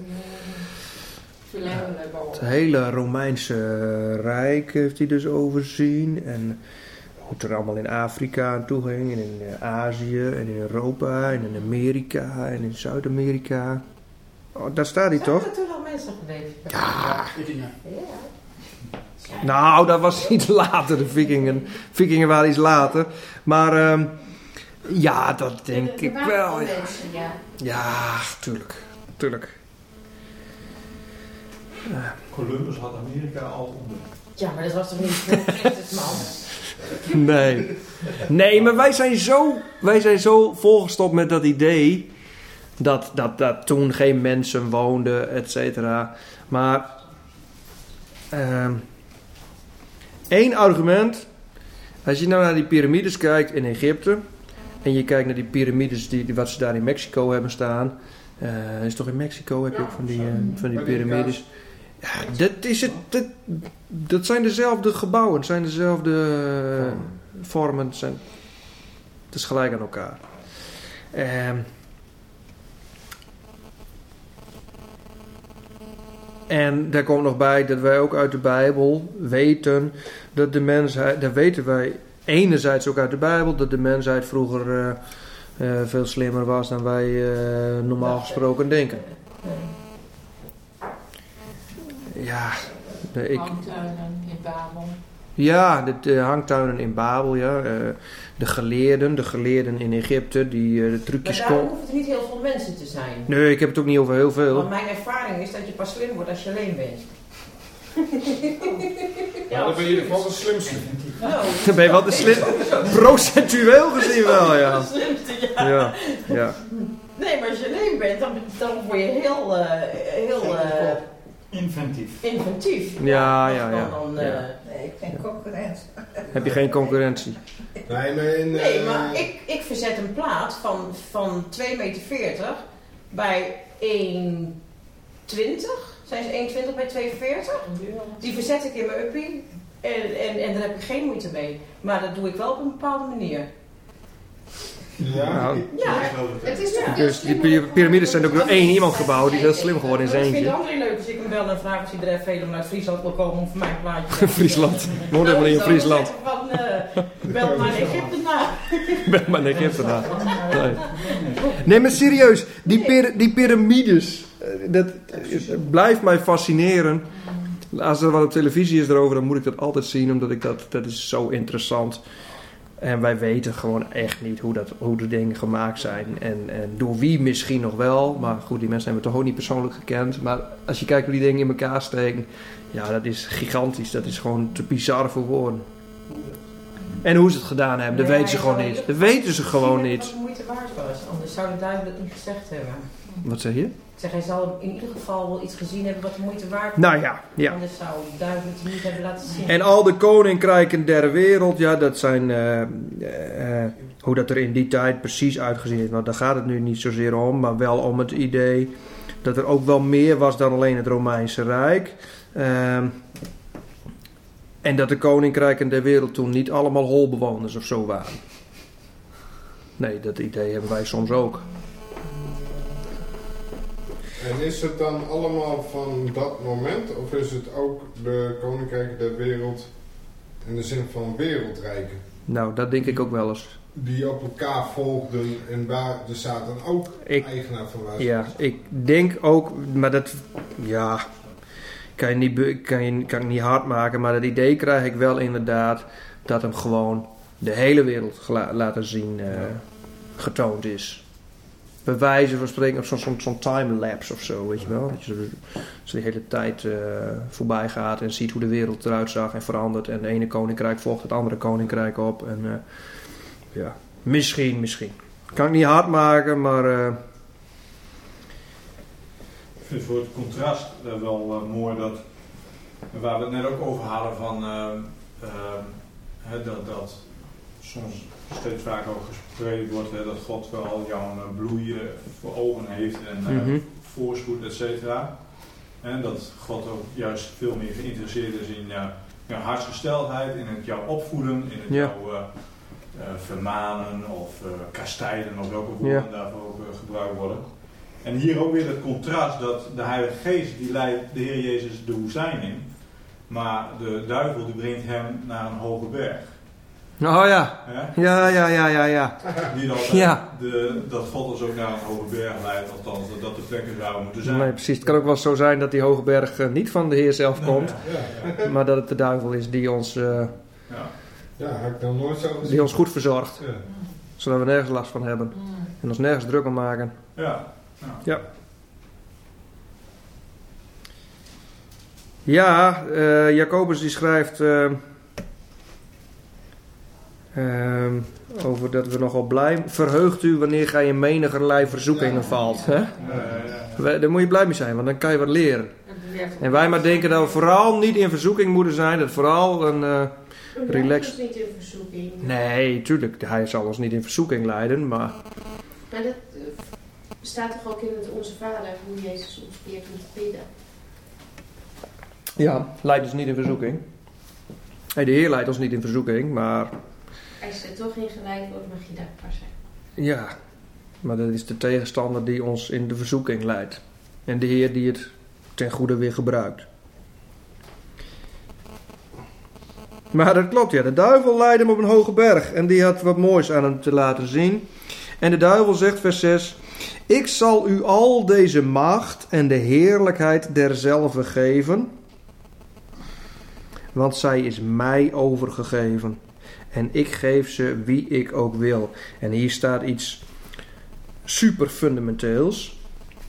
Het hele Romeinse Rijk heeft hij dus overzien. En hoe het er allemaal in Afrika aan toe ging. En in Azië en in Europa en in Amerika en in Zuid-Amerika. Oh, daar staat hij toch? Zijn er toen al mensen geleefd? Ja. Vikingen. Ja. Nou, dat was iets later, de vikingen. Vikingen waren iets later. Maar um, ja, dat denk Er- er ik waren wel. al Ja, mensen, ja. ja tuurlijk. Tuurlijk. Columbus had Amerika al ontdekt. Ja, maar dat was toch niet voor Christus, man? Nee. Nee, maar wij zijn zo, wij zijn zo volgestopt met dat idee dat, dat, dat toen geen mensen woonden, et cetera. Maar um, één argument. Als je nou naar die piramides kijkt in Egypte en je kijkt naar die piramides die, die wat ze daar in Mexico hebben staan. Uh, is toch in Mexico heb je ook van die, uh, van die piramides. Ja, dat is het. Dat, dat zijn dezelfde gebouwen, het zijn dezelfde uh, vormen. Het, zijn, het is gelijk aan elkaar. Um, en daar komt nog bij dat wij ook uit de Bijbel weten dat de mensheid, dat weten wij enerzijds ook uit de Bijbel, dat de mensheid vroeger uh, uh, veel slimmer was dan wij uh, normaal gesproken denken. Ja, de, ik, Hangtuinen in Babel. ja, de, de hangtuinen in Babel, ja. Uh, de geleerden, de geleerden in Egypte, die uh, de trucjes Maar daar kon. hoeft het niet heel veel mensen te zijn. Nee, ik heb het ook niet over heel veel. Want mijn ervaring is dat je pas slim wordt als je alleen bent. Ja, dan ben je in ieder geval de slimste. Nou, Dan ben je wel de slim. Procentueel gezien wel, ja. de slimste, ja. Ja, ja. Nee, maar als je alleen bent, dan, dan word je heel, uh, heel uh, Inventief. inventief. Ja, ja, ja. Dan, dan, uh, Ja. Nee, geen concurrentie. Heb je geen concurrentie? Nee, maar in... Nee, uh, maar ik, ik verzet een plaat van, van twee meter veertig bij één twintig. Zijn ze één twintig bij twee veertig? Die verzet ik in mijn uppie. En, en, en daar heb ik geen moeite mee. Maar dat doe ik wel op een bepaalde manier. Ja. Nou, Ja, Het is toch Ja. veel dus die slimmer py- piramides zijn ook door één iemand gebouwd. Die is heel slim geworden in maar zijn dat eentje. vindt André leuk als ik hem bel en vraag of hij er even helemaal uit Friesland wil komen om voor mijn plaatje. Friesland. Woont helemaal niet in Friesland. Van, uh, bel maar Egypte na. Ben maar naar Egypte na. Nee. Nee, maar serieus. Die, pir- die piramides. eh, Dat het blijft mij fascineren. Als er wat op televisie is erover, dan moet ik dat altijd zien. Omdat ik dat, dat is zo interessant. En wij weten gewoon echt niet hoe, dat, hoe de dingen gemaakt zijn. En, en door wie misschien nog wel. Maar goed, die mensen hebben we toch ook niet persoonlijk gekend. Maar als je kijkt hoe die dingen in elkaar steken. Ja, dat is gigantisch. Dat is gewoon te bizar voor woorden. En hoe ze het gedaan hebben, dat Nee, weten ze hij gewoon zal niet. in Dat ieder geval weten ze gezien gewoon hebben niet. Wat de moeite waard was. Anders zou de duivel het niet gezegd hebben. Wat zeg je? Ik zeg, hij zal in ieder geval wel iets gezien hebben wat de moeite waard was. Nou ja, ja. Anders zou de duivel het niet hebben laten zien. En al de koninkrijken der wereld, ja, dat zijn uh, uh, hoe dat er in die tijd precies uitgezien is. Nou, daar gaat het nu niet zozeer om, maar wel om het idee dat er ook wel meer was dan alleen het Romeinse Rijk. Uh, en dat de koninkrijken der wereld toen niet allemaal holbewoners of zo waren. Nee, dat idee hebben wij soms ook. En is het dan allemaal van dat moment? Of is het ook de koninkrijken der wereld in de zin van wereldrijken? Nou, dat denk ik ook wel eens. Die op elkaar volgden en waar de Satan ook Ik- eigenaar van was. Ja, ik denk ook, maar dat, ja, kan je niet, be- kan je, kan ik niet hard maken, maar dat idee krijg ik wel inderdaad dat hem gewoon de hele wereld gela- laten zien uh, getoond is. Bij wijze van spreken, of zo'n zo'n zo'n timelapse of zo, weet je wel. Dat je zo, zo de hele tijd uh, voorbij gaat en ziet hoe de wereld eruit zag en verandert. En de ene koninkrijk volgt het andere koninkrijk op. En uh, Ja. Misschien, misschien. Kan ik niet hard maken, maar... Uh... Ik vind voor het contrast uh, wel uh, mooi dat... Waar we het net ook over hadden van... Uh, uh, he, dat, dat soms steeds vaker ook gesproken wordt... He, dat God wel jouw uh, bloeien voor ogen heeft en uh, mm-hmm. voorspoed, et cetera. En dat God ook juist veel meer geïnteresseerd is in uh, jouw hartsgesteldheid, in het jou opvoeden, in het ja. jou uh, uh, vermanen of uh, kastijden, of welke woorden ja. daarvoor ook uh, gebruikt worden. En hier ook weer het contrast dat de Heilige Geest die leidt de Heer Jezus de woestijn in, maar de duivel die brengt hem naar een hoge berg. Oh ja, ja, ja, ja, ja, ja. ja. Niet altijd ja. de, dat God ons ook naar een hoge berg leidt, althans dat dat de plekken zou moeten zijn. Nee, precies. Het kan ook wel zo zijn dat die hoge berg uh, niet van de Heer zelf komt, ja, ja, ja. maar dat het de duivel is die ons, uh, ja. Ja, heb ik dan nooit zo gezien. Die ons goed verzorgt, ja. zodat we nergens last van hebben en ons nergens druk om maken. Ja. Ja. Ja, ja uh, Jacobus die schrijft uh, uh, over dat we nogal blij... Verheugt u wanneer gij in menigerlei verzoekingen ja. valt. Hè? Ja, ja, ja. Daar moet je blij mee zijn, want dan kan je wat leren. En wij maar denken dat we vooral niet in verzoeking moeten zijn. Dat vooral een uh, relax... niet in verzoeking. Nee, tuurlijk. Hij zal ons niet in verzoeking leiden, maar... Maar dat... Uh, staat toch ook in het Onze Vader hoe Jezus ons leert om te bidden? Ja, leidt ons niet in verzoeking. Hey, de Heer leidt ons niet in verzoeking, maar... Als je er toch in geleid wordt, mag je dankbaar zijn. Ja, maar dat is de tegenstander die ons in de verzoeking leidt. En de Heer die het ten goede weer gebruikt. Maar dat klopt, ja. De duivel leidde hem op een hoge berg. En die had wat moois aan hem te laten zien. En de duivel zegt, vers zes... Ik zal u al deze macht en de heerlijkheid derzelve geven, want zij is mij overgegeven. En ik geef ze wie ik ook wil. En hier staat iets super fundamenteels.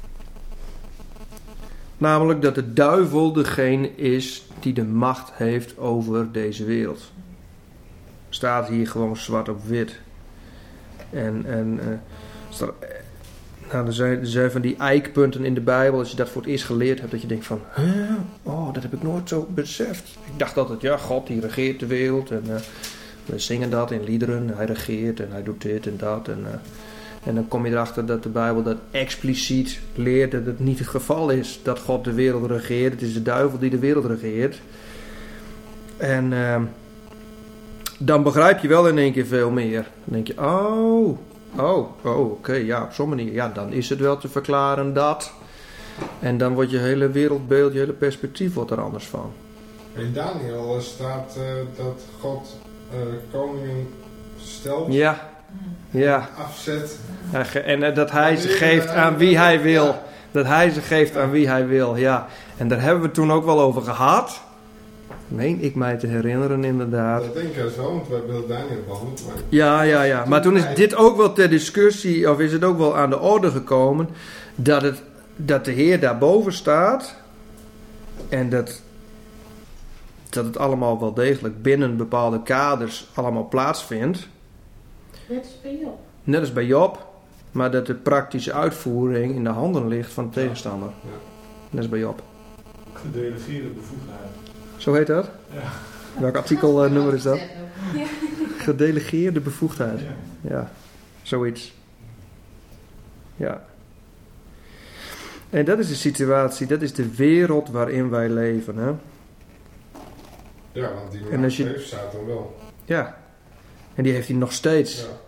Namelijk dat de duivel degene is die de macht heeft over deze wereld. Staat hier gewoon zwart op wit. En... en uh, staat, Nou, er zijn, er zijn van die eikpunten in de Bijbel, als je dat voor het eerst geleerd hebt, dat je denkt van, huh? Oh, dat heb ik nooit zo beseft. Ik dacht altijd, ja, God die regeert de wereld en uh, we zingen dat in liederen, hij regeert en hij doet dit en dat. En, uh, en dan kom je erachter dat de Bijbel dat expliciet leert dat het niet het geval is dat God de wereld regeert. Het is de duivel die de wereld regeert. En uh, dan begrijp je wel in één keer veel meer. Dan denk je, oh... Oh, oh oké, okay, ja, op zo'n manier. Ja, dan is het wel te verklaren dat. En dan wordt je hele wereldbeeld, je hele perspectief wordt er anders van. In Daniel staat uh, dat God uh, koningen stelt. Ja, ja. Afzet. Ja, en uh, dat hij ze geeft aan wie hij wil. Ja. Dat hij ze geeft ja. aan wie hij wil, ja. En daar hebben we het toen ook wel over gehad. Meen ik mij te herinneren, inderdaad. Dat denk ik zo, want wij wilden Daniel behandeld. Maar... Ja, ja, ja. Maar toen is dit ook wel ter discussie, of is het ook wel aan de orde gekomen, dat, het, dat de Heer daarboven staat en dat, dat het allemaal wel degelijk binnen bepaalde kaders allemaal plaatsvindt. Net als bij Job. Net als bij Job, maar dat de praktische uitvoering in de handen ligt van de tegenstander. Ja. Net als bij Job. Gedelegeerde bevoegdheid. Zo heet dat? Ja. Welk artikelnummer is dat? Ja. Gedelegeerde bevoegdheid. Ja. ja, zoiets. Ja. En dat is de situatie, dat is de wereld waarin wij leven. Hè? Ja, want die en als je... heeft Satan wel. Ja, en die heeft hij nog steeds. Ja.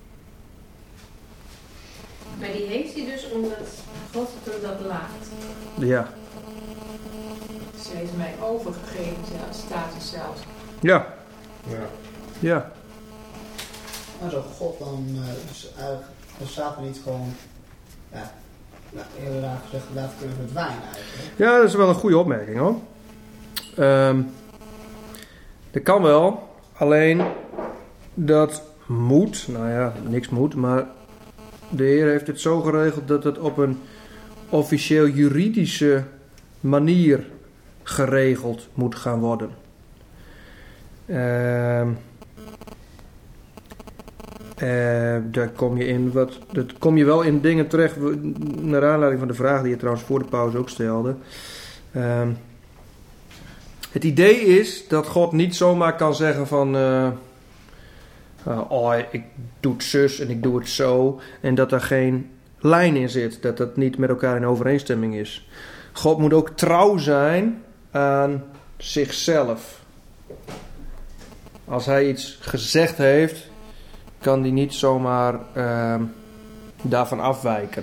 Maar die heeft hij dus omdat God het hem dat laat. Ja. Zij is mij overgegeven, staat er zelfs. Ja. Ja. Ja. Maar zo God dan, uh, dus eigenlijk, dan Satan niet gewoon, ja, nou, inderdaad gezegd, laten kunnen verdwijnen eigenlijk. Ja, dat is wel een goede opmerking hoor. Um, dat kan wel, alleen dat moet, nou ja, niks moet, maar de Heer heeft het zo geregeld dat het op een officieel juridische manier geregeld moet gaan worden. Uh, Uh, daar kom je in wat, dat kom je wel in dingen terecht, naar aanleiding van de vraag die je trouwens voor de pauze ook stelde. Uh, het idee is dat God niet zomaar kan zeggen van, uh, uh, oh, ik doe het zus en ik doe het zo, en dat er geen lijn in zit, dat dat niet met elkaar in overeenstemming is. God moet ook trouw zijn aan zichzelf. Als hij iets gezegd heeft, kan die niet zomaar uh, daarvan afwijken.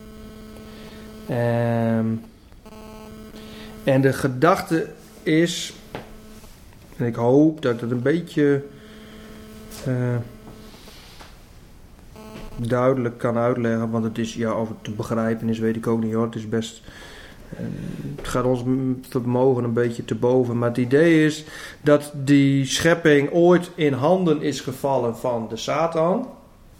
Um, en de gedachte is, en ik hoop dat ik het een beetje uh, duidelijk kan uitleggen, want het is, ja, of het te begrijpen is, weet ik ook niet hoor. Het is best, uh, het gaat ons vermogen een beetje te boven. Maar het idee is dat die schepping ooit in handen is gevallen van de Satan.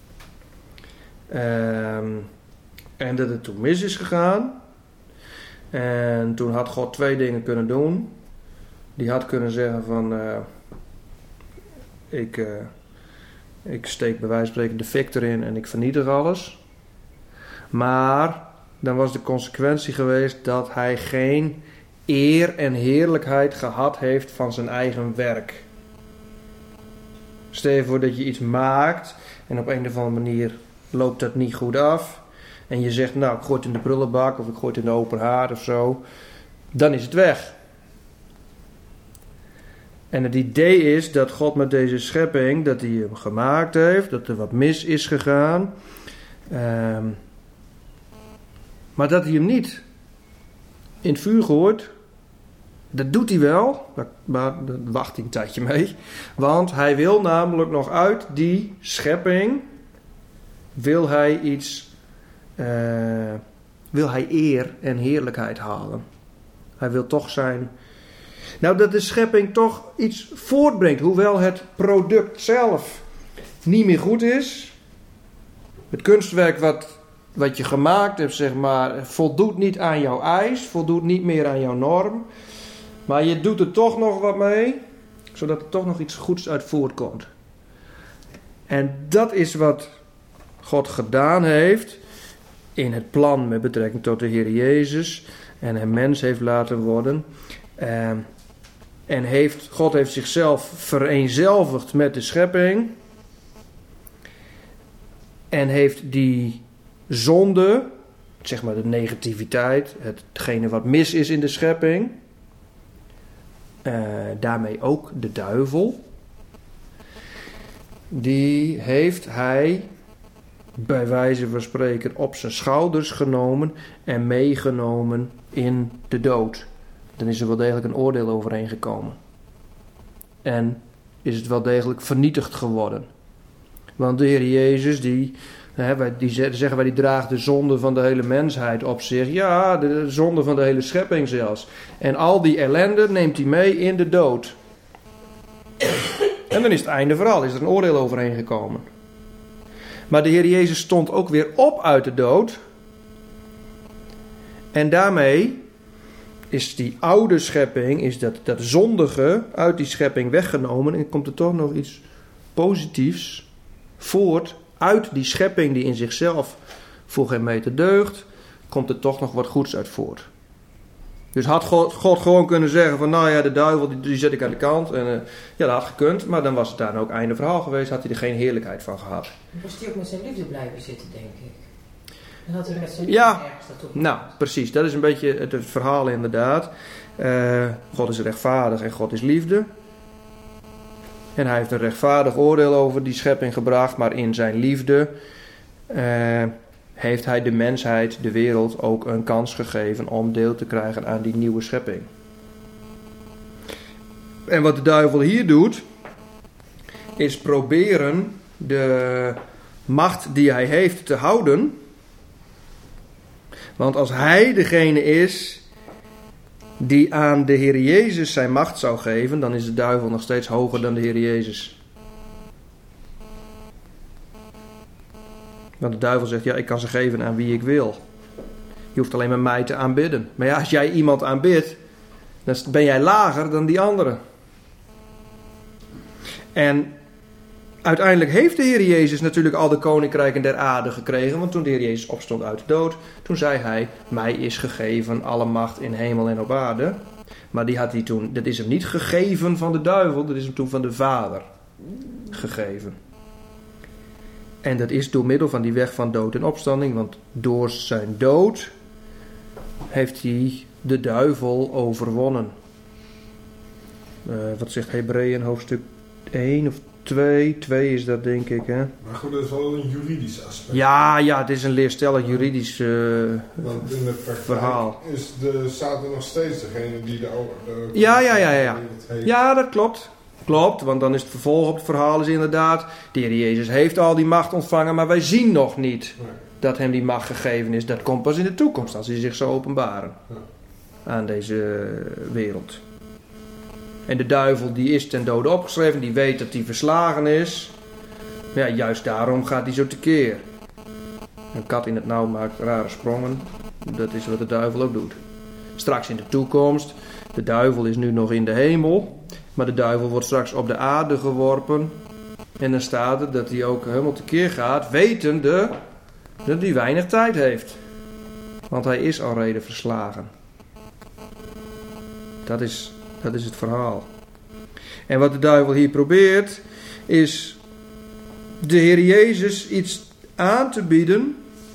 Um, en dat het toen mis is gegaan. En toen had God twee dingen kunnen doen. Die had kunnen zeggen van, uh, ik, uh, ik steek bij wijze van spreken de fik erin en ik vernietig alles. Maar dan was de consequentie geweest dat hij geen eer en heerlijkheid gehad heeft van zijn eigen werk. Stel je voor dat je iets maakt en op een of andere manier loopt dat niet goed af. En je zegt, nou, ik gooi het in de prullenbak of ik gooi het in de open haard of zo. Dan is het weg. En het idee is dat God met deze schepping, dat hij hem gemaakt heeft, dat er wat mis is gegaan. Um, maar dat hij hem niet in het vuur gooit. Dat doet hij wel, maar daar wacht hij een tijdje mee. Want hij wil namelijk nog uit die schepping, wil hij iets... Uh, wil hij eer en heerlijkheid halen. Hij wil toch zijn... Nou, dat de schepping toch iets voortbrengt. Hoewel het product zelf niet meer goed is. Het kunstwerk wat, wat je gemaakt hebt, zeg maar, voldoet niet aan jouw eis. Voldoet niet meer aan jouw norm. Maar je doet er toch nog wat mee. Zodat er toch nog iets goeds uit voortkomt. En dat is wat God gedaan heeft in het plan met betrekking tot de Heer Jezus en hem mens heeft laten worden. Uh, en heeft, God heeft zichzelf vereenzelvigd met de schepping. En heeft die zonde, zeg maar de negativiteit, hetgene wat mis is in de schepping, uh, daarmee ook de duivel, die heeft hij bij wijze van spreken op zijn schouders genomen en meegenomen in de dood. Dan is er wel degelijk een oordeel overheen gekomen. En is het wel degelijk vernietigd geworden. Want de Heer Jezus, die, hè, die zeggen wij, die draagt de zonde van de hele mensheid op zich. Ja, de zonde van de hele schepping zelfs. En al die ellende neemt hij mee in de dood. En dan is het einde vooral, is er een oordeel overheen gekomen. Maar de Heer Jezus stond ook weer op uit de dood. En daarmee is die oude schepping, is dat, dat zondige uit die schepping weggenomen. En komt er toch nog iets positiefs voort uit die schepping die in zichzelf voor geen meter deugt. Komt er toch nog wat goeds uit voort. Dus had God, God gewoon kunnen zeggen van, nou ja, de duivel die, die zet ik aan de kant. En uh, ja, dat had gekund, maar dan was het daar ook einde verhaal geweest. Had hij er geen heerlijkheid van gehad. Moest hij ook met zijn liefde blijven zitten, denk ik. En had hij met zijn ja, ergens naartoe. Nou, precies. Dat is een beetje het, het verhaal inderdaad. Uh, God is rechtvaardig en God is liefde. En hij heeft een rechtvaardig oordeel over die schepping gebracht, maar in zijn liefde Uh, heeft hij de mensheid, de wereld, ook een kans gegeven om deel te krijgen aan die nieuwe schepping. En wat de duivel hier doet, is proberen de macht die hij heeft te houden. Want als hij degene is die aan de Heer Jezus zijn macht zou geven, dan is de duivel nog steeds hoger dan de Heer Jezus. Want de duivel zegt, ja, ik kan ze geven aan wie ik wil. Je hoeft alleen maar mij te aanbidden. Maar ja, als jij iemand aanbidt, dan ben jij lager dan die andere. En uiteindelijk heeft de Heer Jezus natuurlijk al de koninkrijken der aarde gekregen. Want toen de Heer Jezus opstond uit de dood, toen zei hij, mij is gegeven alle macht in hemel en op aarde. Maar die had hij toen, dat is hem niet gegeven van de duivel, dat is hem toen van de Vader gegeven. En dat is door middel van die weg van dood en opstanding, want door zijn dood heeft hij de duivel overwonnen. Uh, wat zegt Hebreeën hoofdstuk één of twee? twee is dat, denk ik, hè? Maar goed, dat is wel een juridisch aspect. Ja, ja, het is een leerstellig juridisch uh, Want in de praktijk verhaal. is de Satan nog steeds degene die de... de ja, ja, ja, ja. Ja. heeft. Ja, dat klopt. Klopt, want dan is het vervolg op het verhaal is inderdaad, de Heer Jezus heeft al die macht ontvangen, maar wij zien nog niet Nee. dat hem die macht gegeven is. Dat komt pas in de toekomst, als hij zich zou openbaren Ja. aan deze wereld. En de duivel die is ten dode opgeschreven, die weet dat hij verslagen is. Ja, juist daarom gaat hij zo tekeer. Een kat in het nauw maakt rare sprongen. Dat is wat de duivel ook doet. Straks in de toekomst, de duivel is nu nog in de hemel, maar de duivel wordt straks op de aarde geworpen. En dan staat er dat hij ook helemaal tekeer gaat, wetende dat hij weinig tijd heeft. Want hij is al reden verslagen. Dat is, dat is het verhaal. En wat de duivel hier probeert, is de Heer Jezus iets aan te bieden.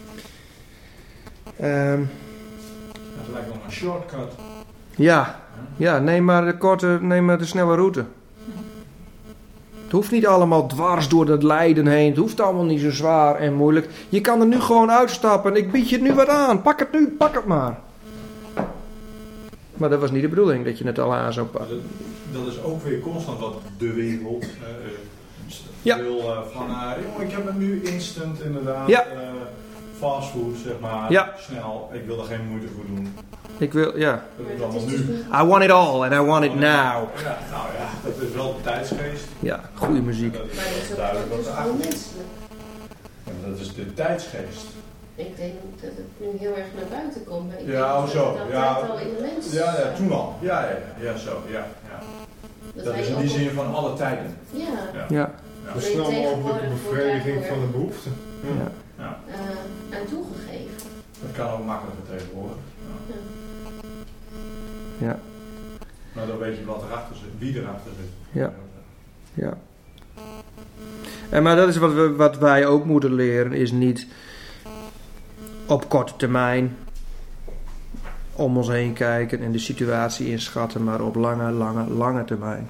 Um, Het lijkt wel een shortcut. ja, ja, neem maar de korte, neem maar de snelle route. Het hoeft niet allemaal dwars door dat lijden heen. Het hoeft allemaal niet zo zwaar en moeilijk. Je kan er nu gewoon uitstappen. Ik bied je nu wat aan. Pak het nu, pak het maar. Maar dat was niet de bedoeling, dat je het al aan zou pakken. Dat, dat is ook weer constant wat de wereld uh, Ja. wil uh, van, uh, jongen, ik heb het nu instant inderdaad. Ja. Uh, fastfood, zeg maar. Ja. Snel. Ik wil er geen moeite voor doen. Ik wil, ja. Dat is allemaal nu. I want it all and I want it now. Ja, nou ja, dat is wel de tijdsgeest. Ja, goede muziek. Dat Maar dat is is ook duidelijk dat wat is er gewoon achter zit. menselijk. Ja, dat is de tijdsgeest. Ik denk dat het nu heel erg naar buiten komt. Maar ik Ja, denk oh, zo. Dat Ja. dat al in de mens Ja, ja, zat. toen al. Ja, ja, ja, ja zo. Ja, ja. Dat, Dat wij is in ook die op- zin van alle tijden. Ja. Ja. Ja, De snel mogelijke bevrediging van de behoefte. ja. Ja. Uh, aan toegegeven. Dat kan ook makkelijker tegenwoordig. Ja. Ja. Maar dan weet je wat erachter zit, wie erachter zit. Ja. Ja. En maar dat is wat, we, wat wij ook moeten leren, is niet op korte termijn om ons heen kijken en de situatie inschatten, maar op lange, lange, lange termijn.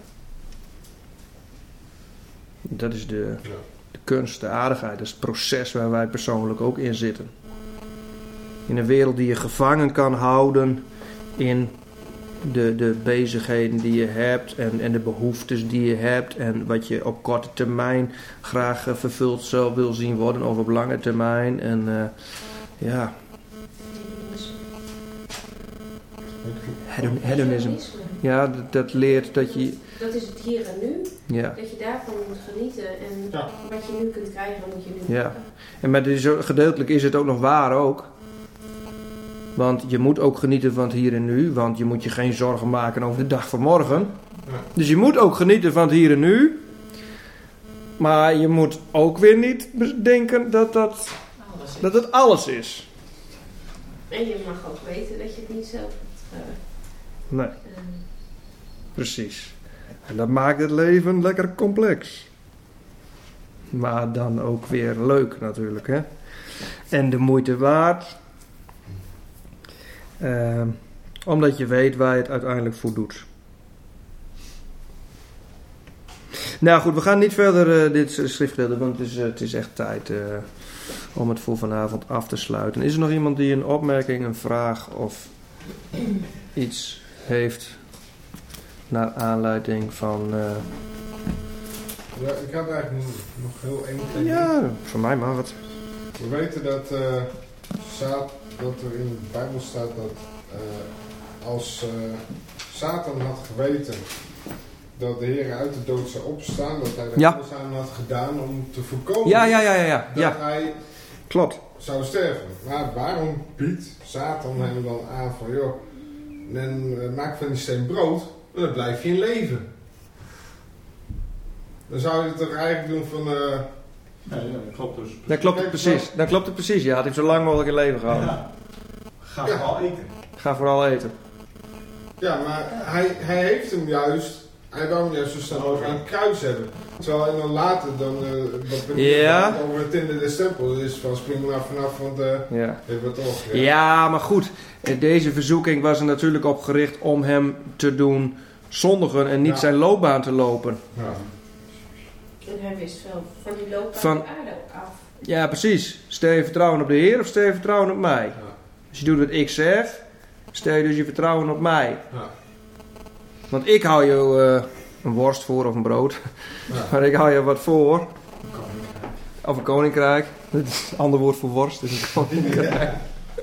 Dat is de, de kunst, de aardigheid, dat is het proces waar wij persoonlijk ook in zitten. In een wereld die je gevangen kan houden in de, de bezigheden die je hebt en, en de behoeftes die je hebt en wat je op korte termijn graag uh, vervuld zou wil zien worden of op lange termijn. En uh, ja, hedon- hedonisme. Ja, dat, dat leert dat je... Dat is het hier en nu. Ja. Dat je daarvan moet genieten. En Ja. wat je nu kunt krijgen, moet je nu Ja. pakken. En met deze, gedeeltelijk is het ook nog waar ook. Want je moet ook genieten van het hier en nu. Want je moet je geen zorgen maken over de dag van morgen. Ja. Dus je moet ook genieten van het hier en nu. Maar je moet ook weer niet denken dat, dat, Alles is. dat het alles is. En je mag ook weten dat je het niet zelf hebt. Uh, Nee, uh, precies. En dat maakt het leven lekker complex. Maar dan ook weer leuk natuurlijk, hè. En de moeite waard. Uh, omdat je weet waar je het uiteindelijk voor doet. Nou goed, we gaan niet verder uh, dit schriftgedeelte, want het is, uh, het is echt tijd uh, om het voor vanavond af te sluiten. Is er nog iemand die een opmerking, een vraag of iets heeft naar aanleiding van... Uh... Ja, ik had eigenlijk nog heel één ding. Ja, voor mij mag het. We weten dat, uh, Sa- dat er in de Bijbel staat dat uh, als uh, Satan had geweten dat de Heer uit de dood zou opstaan, dat hij er Ja. alles aan had gedaan om te voorkomen Ja, ja, ja, ja, ja. dat ja. hij Klopt. zou sterven. Maar waarom biedt Satan hem dan aan van, joh, en, uh, maak van die steen brood, dan blijf je in leven. Dan zou je het toch eigenlijk doen van... Uh, nee, ja, dat klopt dus. Dan klopt het precies. Dan klopt het precies, ja. Had hij zo lang mogelijk in leven gehouden. Ja. Ga vooral ja. eten. Ga vooral eten. Ja, maar hij, hij heeft hem juist... Hij wou hem juist zo snel over aan het kruis hebben. Terwijl en dan later, dan... Uh, wat ben ja. over het tinder de stempel. Dus van spring maar vanaf, want... Uh, ja. Heeft wat toch, ja. ja, maar goed. Deze verzoeking was er natuurlijk op gericht om hem te doen zondigen en niet ja. zijn loopbaan te lopen. Ja. En hij wist wel van die loopbaan van, de aarde af. Ja, precies. Stel je vertrouwen op de Heer of stel je vertrouwen op mij? Ja. Als je doet wat ik zeg, stel je dus je vertrouwen op mij. Ja. Want ik hou je uh, een worst voor of een brood. Ja. Maar ik hou je wat voor. Een koninkrijk. Of een koninkrijk. Dat is een ander woord voor worst. Is een koninkrijk. Ja.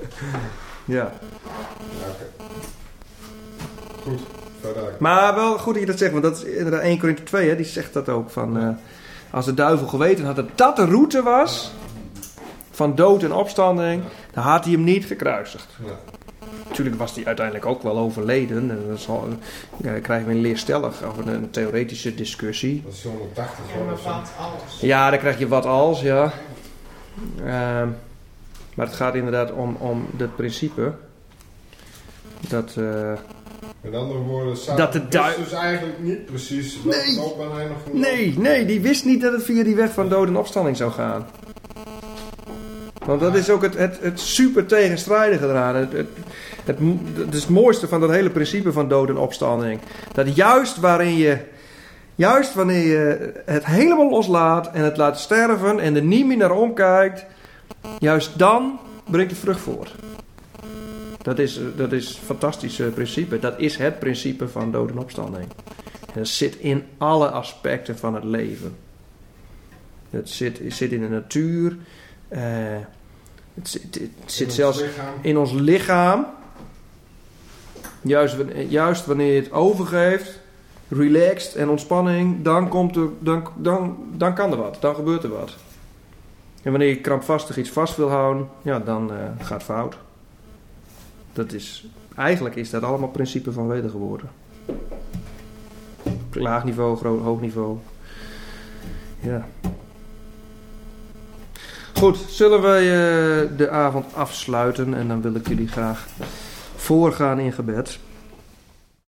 ja. ja okay. Goed. Verder. Maar wel goed dat je dat zegt. Want dat is inderdaad Eerste Korinthe twee. Hè, die zegt dat ook. Van, uh, als de duivel geweten had dat dat de route was. Van dood en opstanding. Dan had hij hem niet gekruisigd. Ja. Natuurlijk was hij uiteindelijk ook wel overleden. En dat zal, uh, krijgen we een leerstellig of een, een theoretische discussie. Dat is honderdtachtig. Ja, maar wat als? Ja, dan krijg je wat als, ja. Uh, maar het gaat inderdaad om, om het principe. Dat... Uh, Met andere woorden, Satan dat de du- wist dus eigenlijk niet precies wat nee. loopbaan hij nog ging Nee, nee, die wist niet dat het via die weg van dood en opstanding zou gaan. Want dat is ook het, het, het super tegenstrijdige eraan. Het, het, het, het is het mooiste van dat hele principe van dood en opstanding. Dat juist waarin je, juist wanneer je het helemaal loslaat en het laat sterven en er niet meer naar omkijkt, juist dan brengt het vrucht voort. Dat is, dat is een fantastisch principe. Dat is het principe van dood en opstanding. En dat zit in alle aspecten van het leven. Het zit, het zit in de natuur. Uh, het zit, het zit in zelfs lichaam. in ons lichaam. Juist, juist wanneer je het overgeeft, relaxed en ontspanning, dan, komt er, dan, dan, dan kan er wat. Dan gebeurt er wat. En wanneer je krampvastig iets vast wil houden, ja, dan uh, gaat het fout. Dat is, eigenlijk is dat allemaal principe van wedergeboorte. Laag niveau, groot, hoog niveau. Ja. Goed, zullen wij uh, de avond afsluiten en dan wil ik jullie graag voorgaan in gebed.